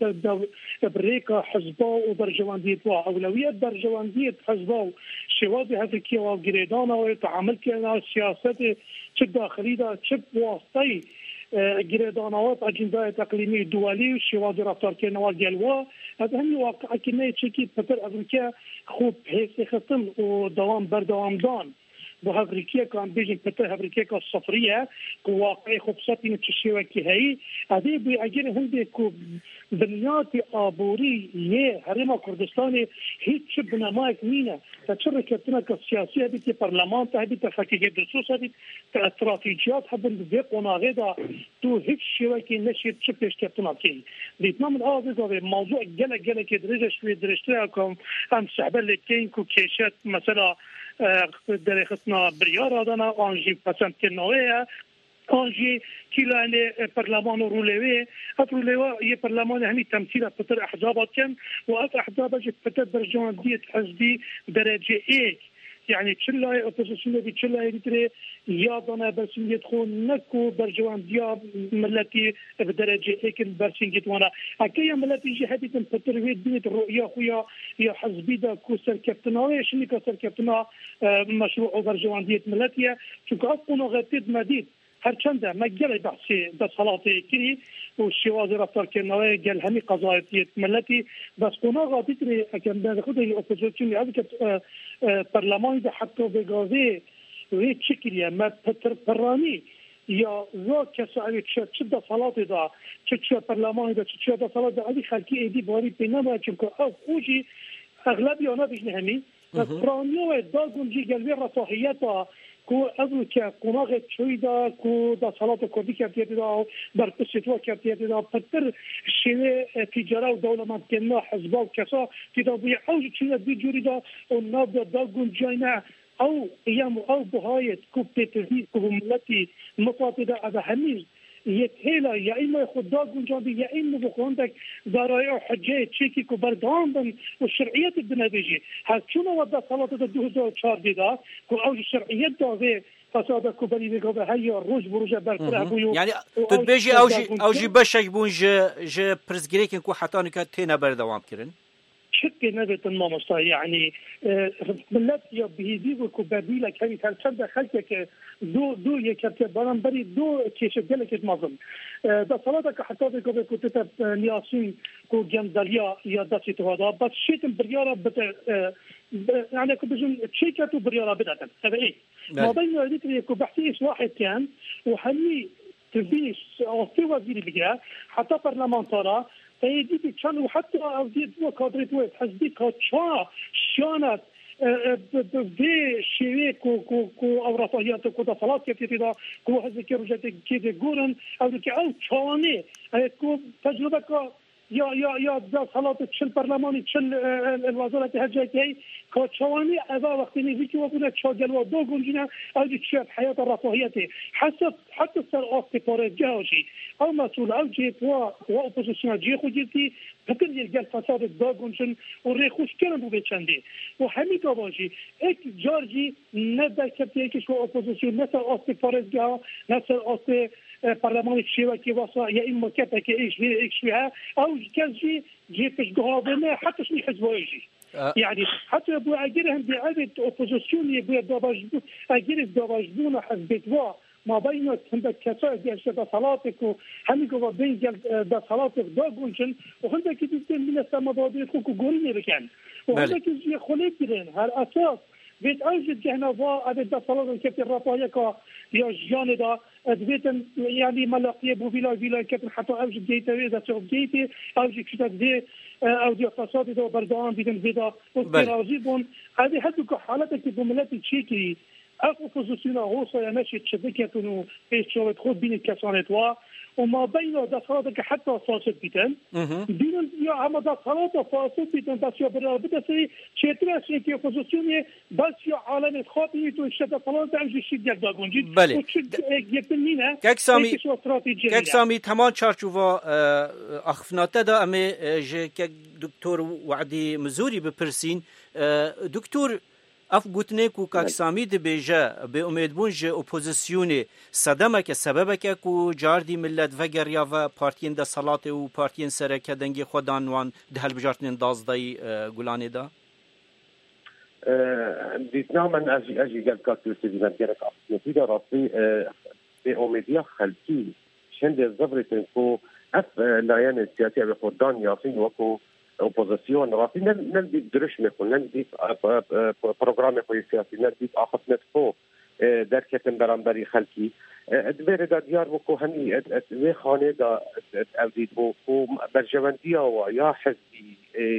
بريكا حزبا وبرجوانديت وأولوية برجوانديت حزبا شواذ هذيك وجريدانا وتعامل كنا سياسات شد داخلي دا شد واسطي جريدانات أجندة إقليمية دولية شواذ رفتار كنا وجلوا هذا هم واقع كنا شكل فترة أمريكا خوب هيك ختم ودوام بردوام دان بهافريكيا كان بيجي بتاع هافريكيا الصفريه كواقعي خبصتي نتشيوا كي هي هذه بيأجر هندي كو بنياتي ابوري يه هرما كردستاني هيك بنمايك مينا تشركتنا كسياسيه دي برلمان تهدي تفكيك درسوس هذه استراتيجيات حبن بيقونا غدا تو هيك شيوا كي نشيت شبيش كتنا كي بيتنا من هذا موضوع جل كدرجه شوي درشتاكم ام سحبل لكين كو كيشات مثلا در خصنا بريار دانا انجي پسند کنوه انجي كيلاني برلمان رولوي اترولوا يه برلمان همي تمثيل فتر احزابات كان وات احزاب جت فتر برجوان ديت حزبي درجه اي يعني تشلا اوبوزيشن دي تشلا يدري يادنا بس يدخل نكو برجوان دياب ملتي بدرجه هيك برسين جتوانا اكيا ملتي جهدي فتر ويد الرؤيه خويا يا حزبي دا كوسر كابتناوي شنو كسر كابتنا مشروع برجوان ديت ملتي شو كاكونو غتيد مديد هرچنده مجرى بحثي بصلاتي كري والشواذ رفتار كنوي قال همي قضايا ملتي بس كنا غادي كان باخذ الاوبوزيشن هذا برلمان ده حتى بغازي وهي تشكيله ما براني يا ذا كسائر تشد صلاتي ده تشد برلمان ده تشد صلاه ده هذه خلقي ايدي باري بينما چونكو خوجي اغلبيه انا بيجنهمي برانيو ده گونجي قلبي رفاهيته کو ابو که قناغ چویدا کو دا صلات کردی کردی دا بر پسیتوا کردی دا پتر شینه تجاره و دولت کنه حزب کسا که دا بی اوج چیز بی جوری دا اون ناب دا گنجاینا او ایام او بهایت کو پتری کو ملتی مفاوضه از همین يتهلا يا إما خداق جنبي يا إما بخوندك ذرايع حجة تشيكي كبردان بن والشرعية البنادجي هالشنو وضع صلاة الدهوز شار ديدا كأوج الشرعية ده فساد كبري بقى هاي الروج بروج برفرابيو يعني تبيجي أوجي بشك بون ج برزجريكن كو حتى نكتينا بردوام كرن شك نبت المامصة يعني ملت يا بهذي وكبديلة كانت هالشدة خلتك دو يكتب بري دو كيش جلك مظلم ده صلاتك حتى بقى كتب نياسين كو جندليا يا داتي هذا بس شيء بريارة يعني كبجن شيكاتو بريارة بدأت هذا إيه ما بين ذلك كو بحثيش واحد كان وحني تبيش أو في وزير بقى حتى برلمانتارا تيدي كان وحتى أوديت وكادريت ويت حزبي كاتشا شانت في شيء كو أو رفاهيات كو تصالات كتير كو هذا كروجات كده جورن أو كأو شاني كو تجربة كو يا ذا صلاة تشل برلماني تشل الوزارة هجاكي كاتشواني هذا وقتني فيك وبنا تشاجل ودوغون جنا أو تشاف حياة الرفاهية حتى صار أصل فارج جاوشي أو مسؤول أو جيت وأوبوزيشن جي خديتي فكر يلقى الفساد الدوغون جن والريخوش كانوا بيتشندي وحميد أباجي إك جارجي نبدأ كتير شو أوبوزيشن مثل أصل فارج جاو مثل أصل برلمان الشيوخي وصا يا إما كتك إيش فيها أو كذي جيتش جهابنا حتى شني حزبويجي يعني حتى أبو أجرهم بعدد أوبوزيشن يبغى دباجبون أجر دباجبون حزبت وا ما بين عندك كسر جالس صلاتك وهميكوا بين جال صلاتك داغونشن وعندك كده من السماوات كوكو غوري بكان وعندك يجي خليك كده هالأساس بيت أوجد جهنا وا أبدا صلاتك كتير رفاهية يا جاندا أدبيتن يعني ملاقيه بوفيلا كتر حتى أوجد جيته إذا سوق جيته أوجد كذا ذي أو دي اقتصادي ده بردان بيدن زيدا وتراجيبون هذه حدك حالتك بملات تشيكي أوبوزيسيون روسا يا ماشي تشبكة إنه إيش شو تخوض بين الكسانات وما بين دخلاتك حتى فاسد بيتن بين يا عم دخلات فاسد بيتن بس يا برا بدأ سي شترا شيء كي أوبوزيسيون بس يا عالم خاطئ تو الشتى فلان تعمل شيء جد داغونجي بله كيك سامي تمام چارچوبا أخفناته دا أمي ج دكتور وعدي مزوري بپرسين دكتور اف گوتنه کو کاکسامی د بیجه به امید بونج اپوزیسیونی صدمه سببه که کو جاردی ملت وگر یا و پارتین د صلات و پارتین سره که دنگی خودان وان ده هل بجارتن دازدای گولانی دا دیتنا من اجی گل کاتو سیدیمت گرک اصنفی دا راستی به امیدیا خلکی شند زبرتن کو اف لایان سیاسی به خودان یافین وکو اپوزيسيون راسي نلبي درش ميكون نلبي بروغرام سياسي نلبي اخذ نتفو دركه برامبري خلكي ادبر دا ديار بكو هني وي خانه دا اوديد بو برجونديا ويا حزبي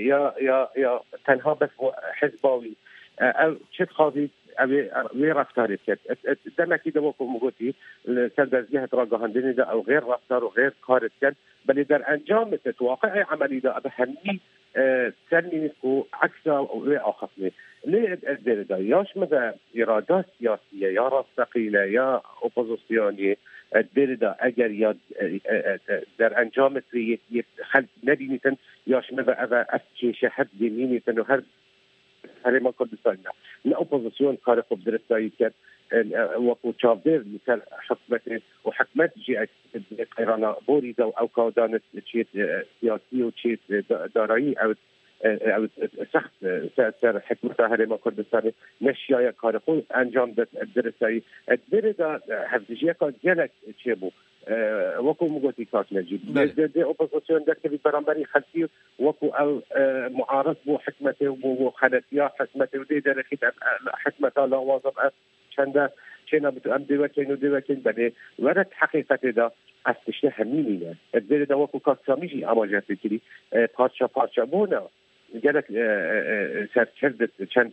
يا تنها بس حزباوي او شت خاضي وي رفتار كت دمك كده بكو مغوتي سلدزيه راغاندني دا او غير رفتار وغير كارت كان بل در انجام تتواقع عملي دا بهني سنيكو عكسه واخفني ليه ادير دا ياش ماذا ارادات سياسيه يا راس ثقيله يا اوبوزيسيوني ادير دا اگر يا در انجام خلق نبينيتن ياش ماذا اذا افشي شهد يمينيتن وهر هرما كردستاننا الاوبوزيسيون خارق بدرستاي كت وقو تشافير مثل حكمته وحكمت جي قيرانا بوريدا او كودانت تشيت سياسي وتشيت دارایی او سخت سر حكمتها هرما كردستاني نشيا خارقو انجام درستاي الدرجه حفظيه كان جلك تشيبو وكو مغوتي كات نجيب دي اوبوزيسيون دكتي برامبري خلفي وكو او معارض بو حكمته وبو خلفيات حكمته ودي درخيت حكمته لا واظب چنده چنا بتوام دیوکن و دیوکن بده ورد حقیقت دا استشته همینیه الدل دا وکو کاسامیجی اماجت کلی پارچه بونا جلك سرچرد چند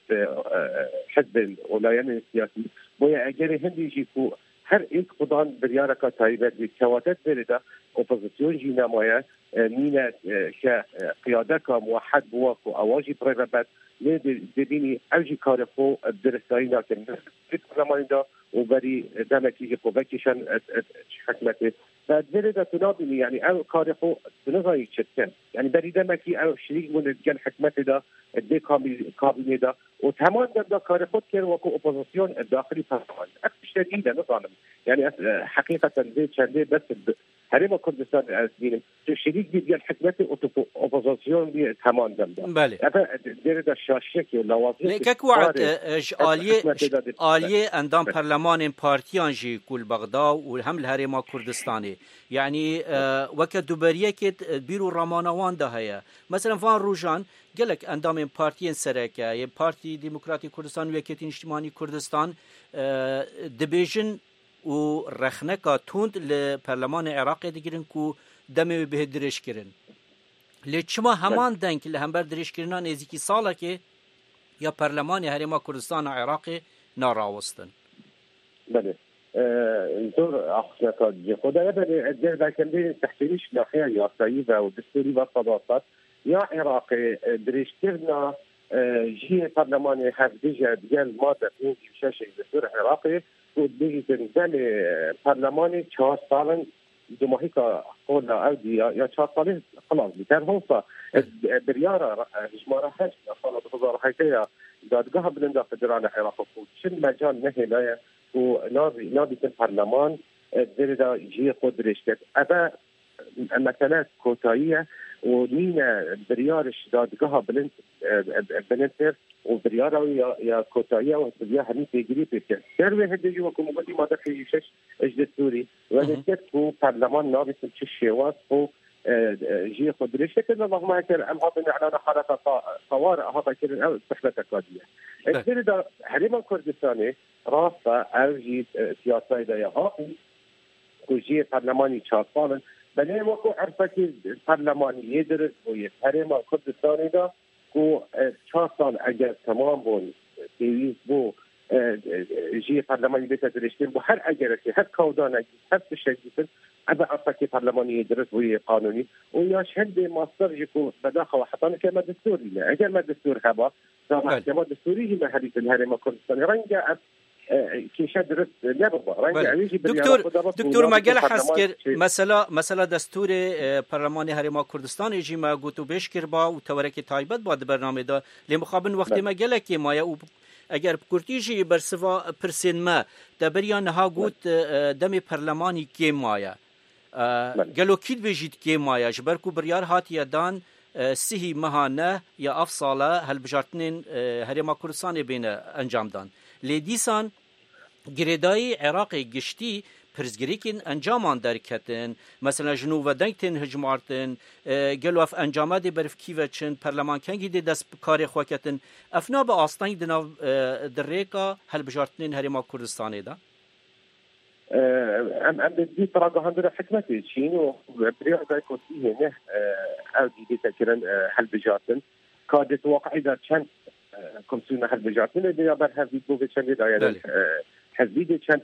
حزب ولایان سیاسی بویا اگر هندی جیکو هر ایک خدان بریارکا تایبت بکواتت برده اپوزیسیون جی نمایه مینه که قیاده که موحد بواکو اواجی پریبت لدبینی اوجی کارخو درستایی ناکن فکر زمانی دا و بری دمکی که قوکیشن حکمته فدره دا تنابینی یعنی او کارخو تنغایی چتکن یعنی بری دمکی او شریک مون گل حکمت دا دی کابینه دا و تمام دا کارخو کر وکو اپوزیسیون داخلی پرمان اکتش تدیده نظامن یعنی حقیقتا دی چنده بس هرما كردستان أسبينم شريك بيجي الحكمة أوبوزيسيون دي تمام دم. بله. أبا درجة الشاشة ولا وظيفة. كقواعد آلية عندام برلمان بارتيان جي كل بغداد والهم الهرما كردستاني يعني وكدبرية كت بيرو رمانوان ده هي مثلا فان روجان قالك عندام بارتيان سركة يه بارتي ديمقراطي كردستان وكتين اجتماعي كردستان دبيجن و رخنکا توند لپرلمان عراق دیگرن کو دمه به درش کرن لێ چما هەمان دەنگ لە هەمبەر درێژکردنا نێزیکی ساڵێکێ یا پەرلەمانی هەرێما کوردستانە عێراقێ ناڕاوەستن. بله زۆر ئاخنەکە خۆدایە دەربەکەندێ تحتیش ناحیە یاسایی و دستوری و سەداسەت یا عێراقی درێژکردنا ژیە پەرلەمانی هەفتەیە دیگەل مادە 56 دستور عێراقی و دیگەل پەرلەمانی 4 ساڵن جمهورية قولنا أودية يا شاطرين خلاص كان هوصا بريارة جمارة حاجة صارت بخزارة حكاية دادقها بلندا فدران العراق شن مجال نهي ونادي في البرلمان دردا يجي قدرش كت أبا مسألة كوتاية ونينا بريارش دادقها بلنتر وبريارة يا كوتاية وبريارة هني تجري بيركن كانوا هدي وكم بدي ما دخل يشش إجد سوري ولكن هو برلمان نابي تمشي هو جي قدرش كده اللهم هكذا أم هذا على حالة طوارئ هذا كده أو سحبة كادية الدرجة حريم كردستاني راسة أو جي سياسة ده هاقي وجي برلماني شاطان بله وكو عرفك البرلماني يدرس ويفهم كردستاني ده كو شاطان اگر تمام بون تيويز بو جي برلماني بتدريشتين بو هر اگركي هر كودان هر تشكيل ابا عرفك برلماني يدرس وهي قانوني ويشهد ماستر يكون بداخل حتى كما دستوري اگر ما دستور هبا كما دستوري هي حديث الهرم كردستاني رنجا دکتور مگل حس کرد مثلا دستور پارلمانی هرما کردستان ایجی ما گوتو بیش کرد با و تورک تایبت با برنامه دا لمخابن وقتی مگل که مایا و اگر کورتیجی برسوا پرسین ما دبریا نها گوت دم پارلمانی که مایا گلو کید بجید که مایا جبرکو بریار هات یادان سهی مهانه یا افصاله هل بجارتنین هرما کردستان بین انجام دان لیدیسان گریدای عراقی گشتی پرزگریکین انجامان درکتن مثلا جنوب دنگتن هجمارتن گلوف انجامات برف کیوچن پارلمان کنگی دی دست کاری خواکتن افنا با آستان دنا دریکا هل بجارتنین هرما کردستانی دا ام دي طرق عندنا حكمتي شين وبريء ذاك فيه نه او دي تكرن هل بجارتن كادت واقع اذا كان كمسونا هل بجارتن اللي يبر هذه بوفي شن دايره حزبيدي كانت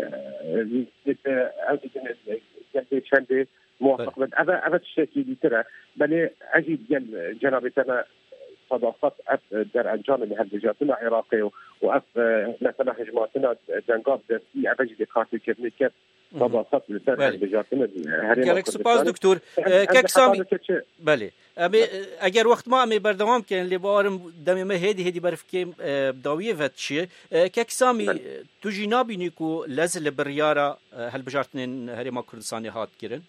او دي كانت موافق بس ابا الشيء دي ترى بل اجي جنابتنا صداقات در انجام هالبجاتنا عراقي واف مثلا هجماتنا دنقاب درسي ابجي كارتي كيف صداقات در هالبجاتنا گلک سپاس دکتور کاکسامی بله اگر وقت ما می بردوام کن لبارم دم ما هدی برف که داویه وقت چیه کاکسامی تو جنابی نیکو لازل بریارا هالبجاتنا هرما کردستانی هات کردن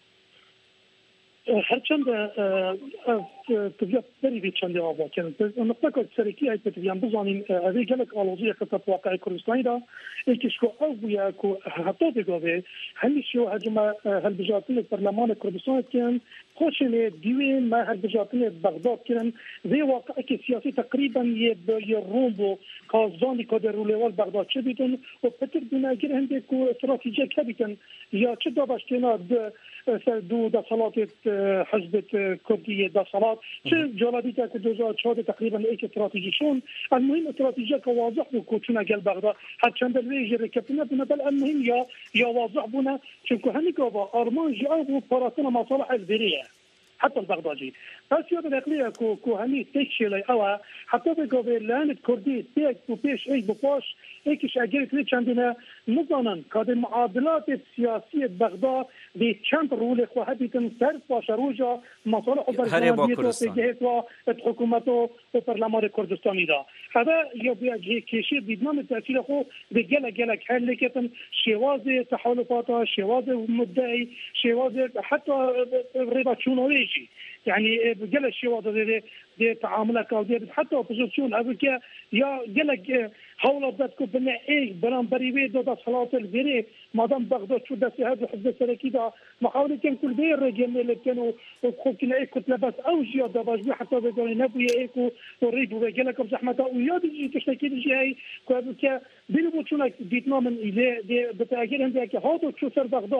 هرچند تبيات بري بيتشان دي كانت نقطة سريكية هي تبيان بزانين هذه جلك ألوزية خطة واقع كردستان دا إيكشكو أو وياكو حتى بقوله هل شو هجمة هالبجاتين البرلمان كردستان كان خوشني ديوين ما هالبجاتين بغداد كان ذي واقع سياسي تقريبا يرومبو كازاني كادرو لوال بغداد شبيتن وبتر بنا غير هندكو استراتيجية كبيتن يا شدا باشتنا دو دا صلاة حزب كردية دا صلاة چه جالبی که 2004 تقریبا یک استراتژی شون المهم استراتژی که واضح بود که چون اگل بغداد هرچند الویج رکبتنا بنا بل المهم یا واضح بنا چون که هنی که با آرمان جاء بود پاراتنا مصالح البریه حتى البغدادي بس يا بالعقليه كو هني تكشي او حتى بقوا لان كردي تيك وبيش اي بوش ايش اجرت لي عندنا نظاما كاد المعادلات السياسيه بغداد دي كانت رول واحد تنصرف وشروجا مصالح البرلمان الحكومه والبرلمان الكردستاني ده هذا يبقى كيشي بدنا التاثير خو بجلا حل كتن شواذ تحالفات شواذ مدعي شواذ حتى ربا شنويجي يعني بجل الشواذ دي تعاملك او دي حتى اوبوزيسيون افريكا يا جلك حول بدكم بنا ايه برام بريوي دو صلاه البري مادام بغداد شو ده هذا حزب السلكي ده محاوله كان كل بير رجال اللي كانوا خوكنا ايه كتله بس او جي ده باش حتى بدون نبي ايكو وريدو بجلكم زحمه ويا دي تشتكي دي هي كوابك بينو شو بيتنا من دي بتاجر عندك هذا شو سر بغداد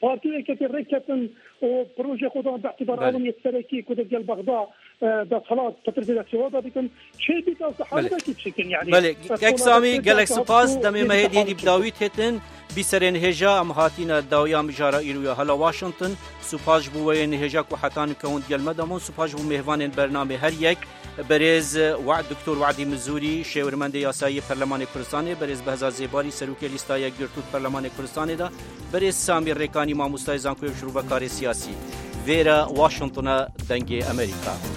بارتي كتركتن وبروجي خدان باعتبار أولم يتسركي كده ديال بغداد ده صلاة تتربية سوادا بكن شيء بيتا صحابة كيف شكل يعني بله كسامي قالك سپاس دم مهدي دي بداويت هتن بسرين هجا ام هاتينا داويا مجارا ايرويا هلا واشنطن سپاس بوين هجا کو حتان كون ديال مدامون سپاس بو مهوان برنامه هر یک برز وعد دكتور وعدي مزوري شاورمند یاسایی پارلمان کردستان برز بهزا زیباری سروک لیستای گرتوت پارلمان کردستان دا برز سامي رکانی ماموستای زانکو شروع کار سیاسی ویرا واشنطن دنگ امریکا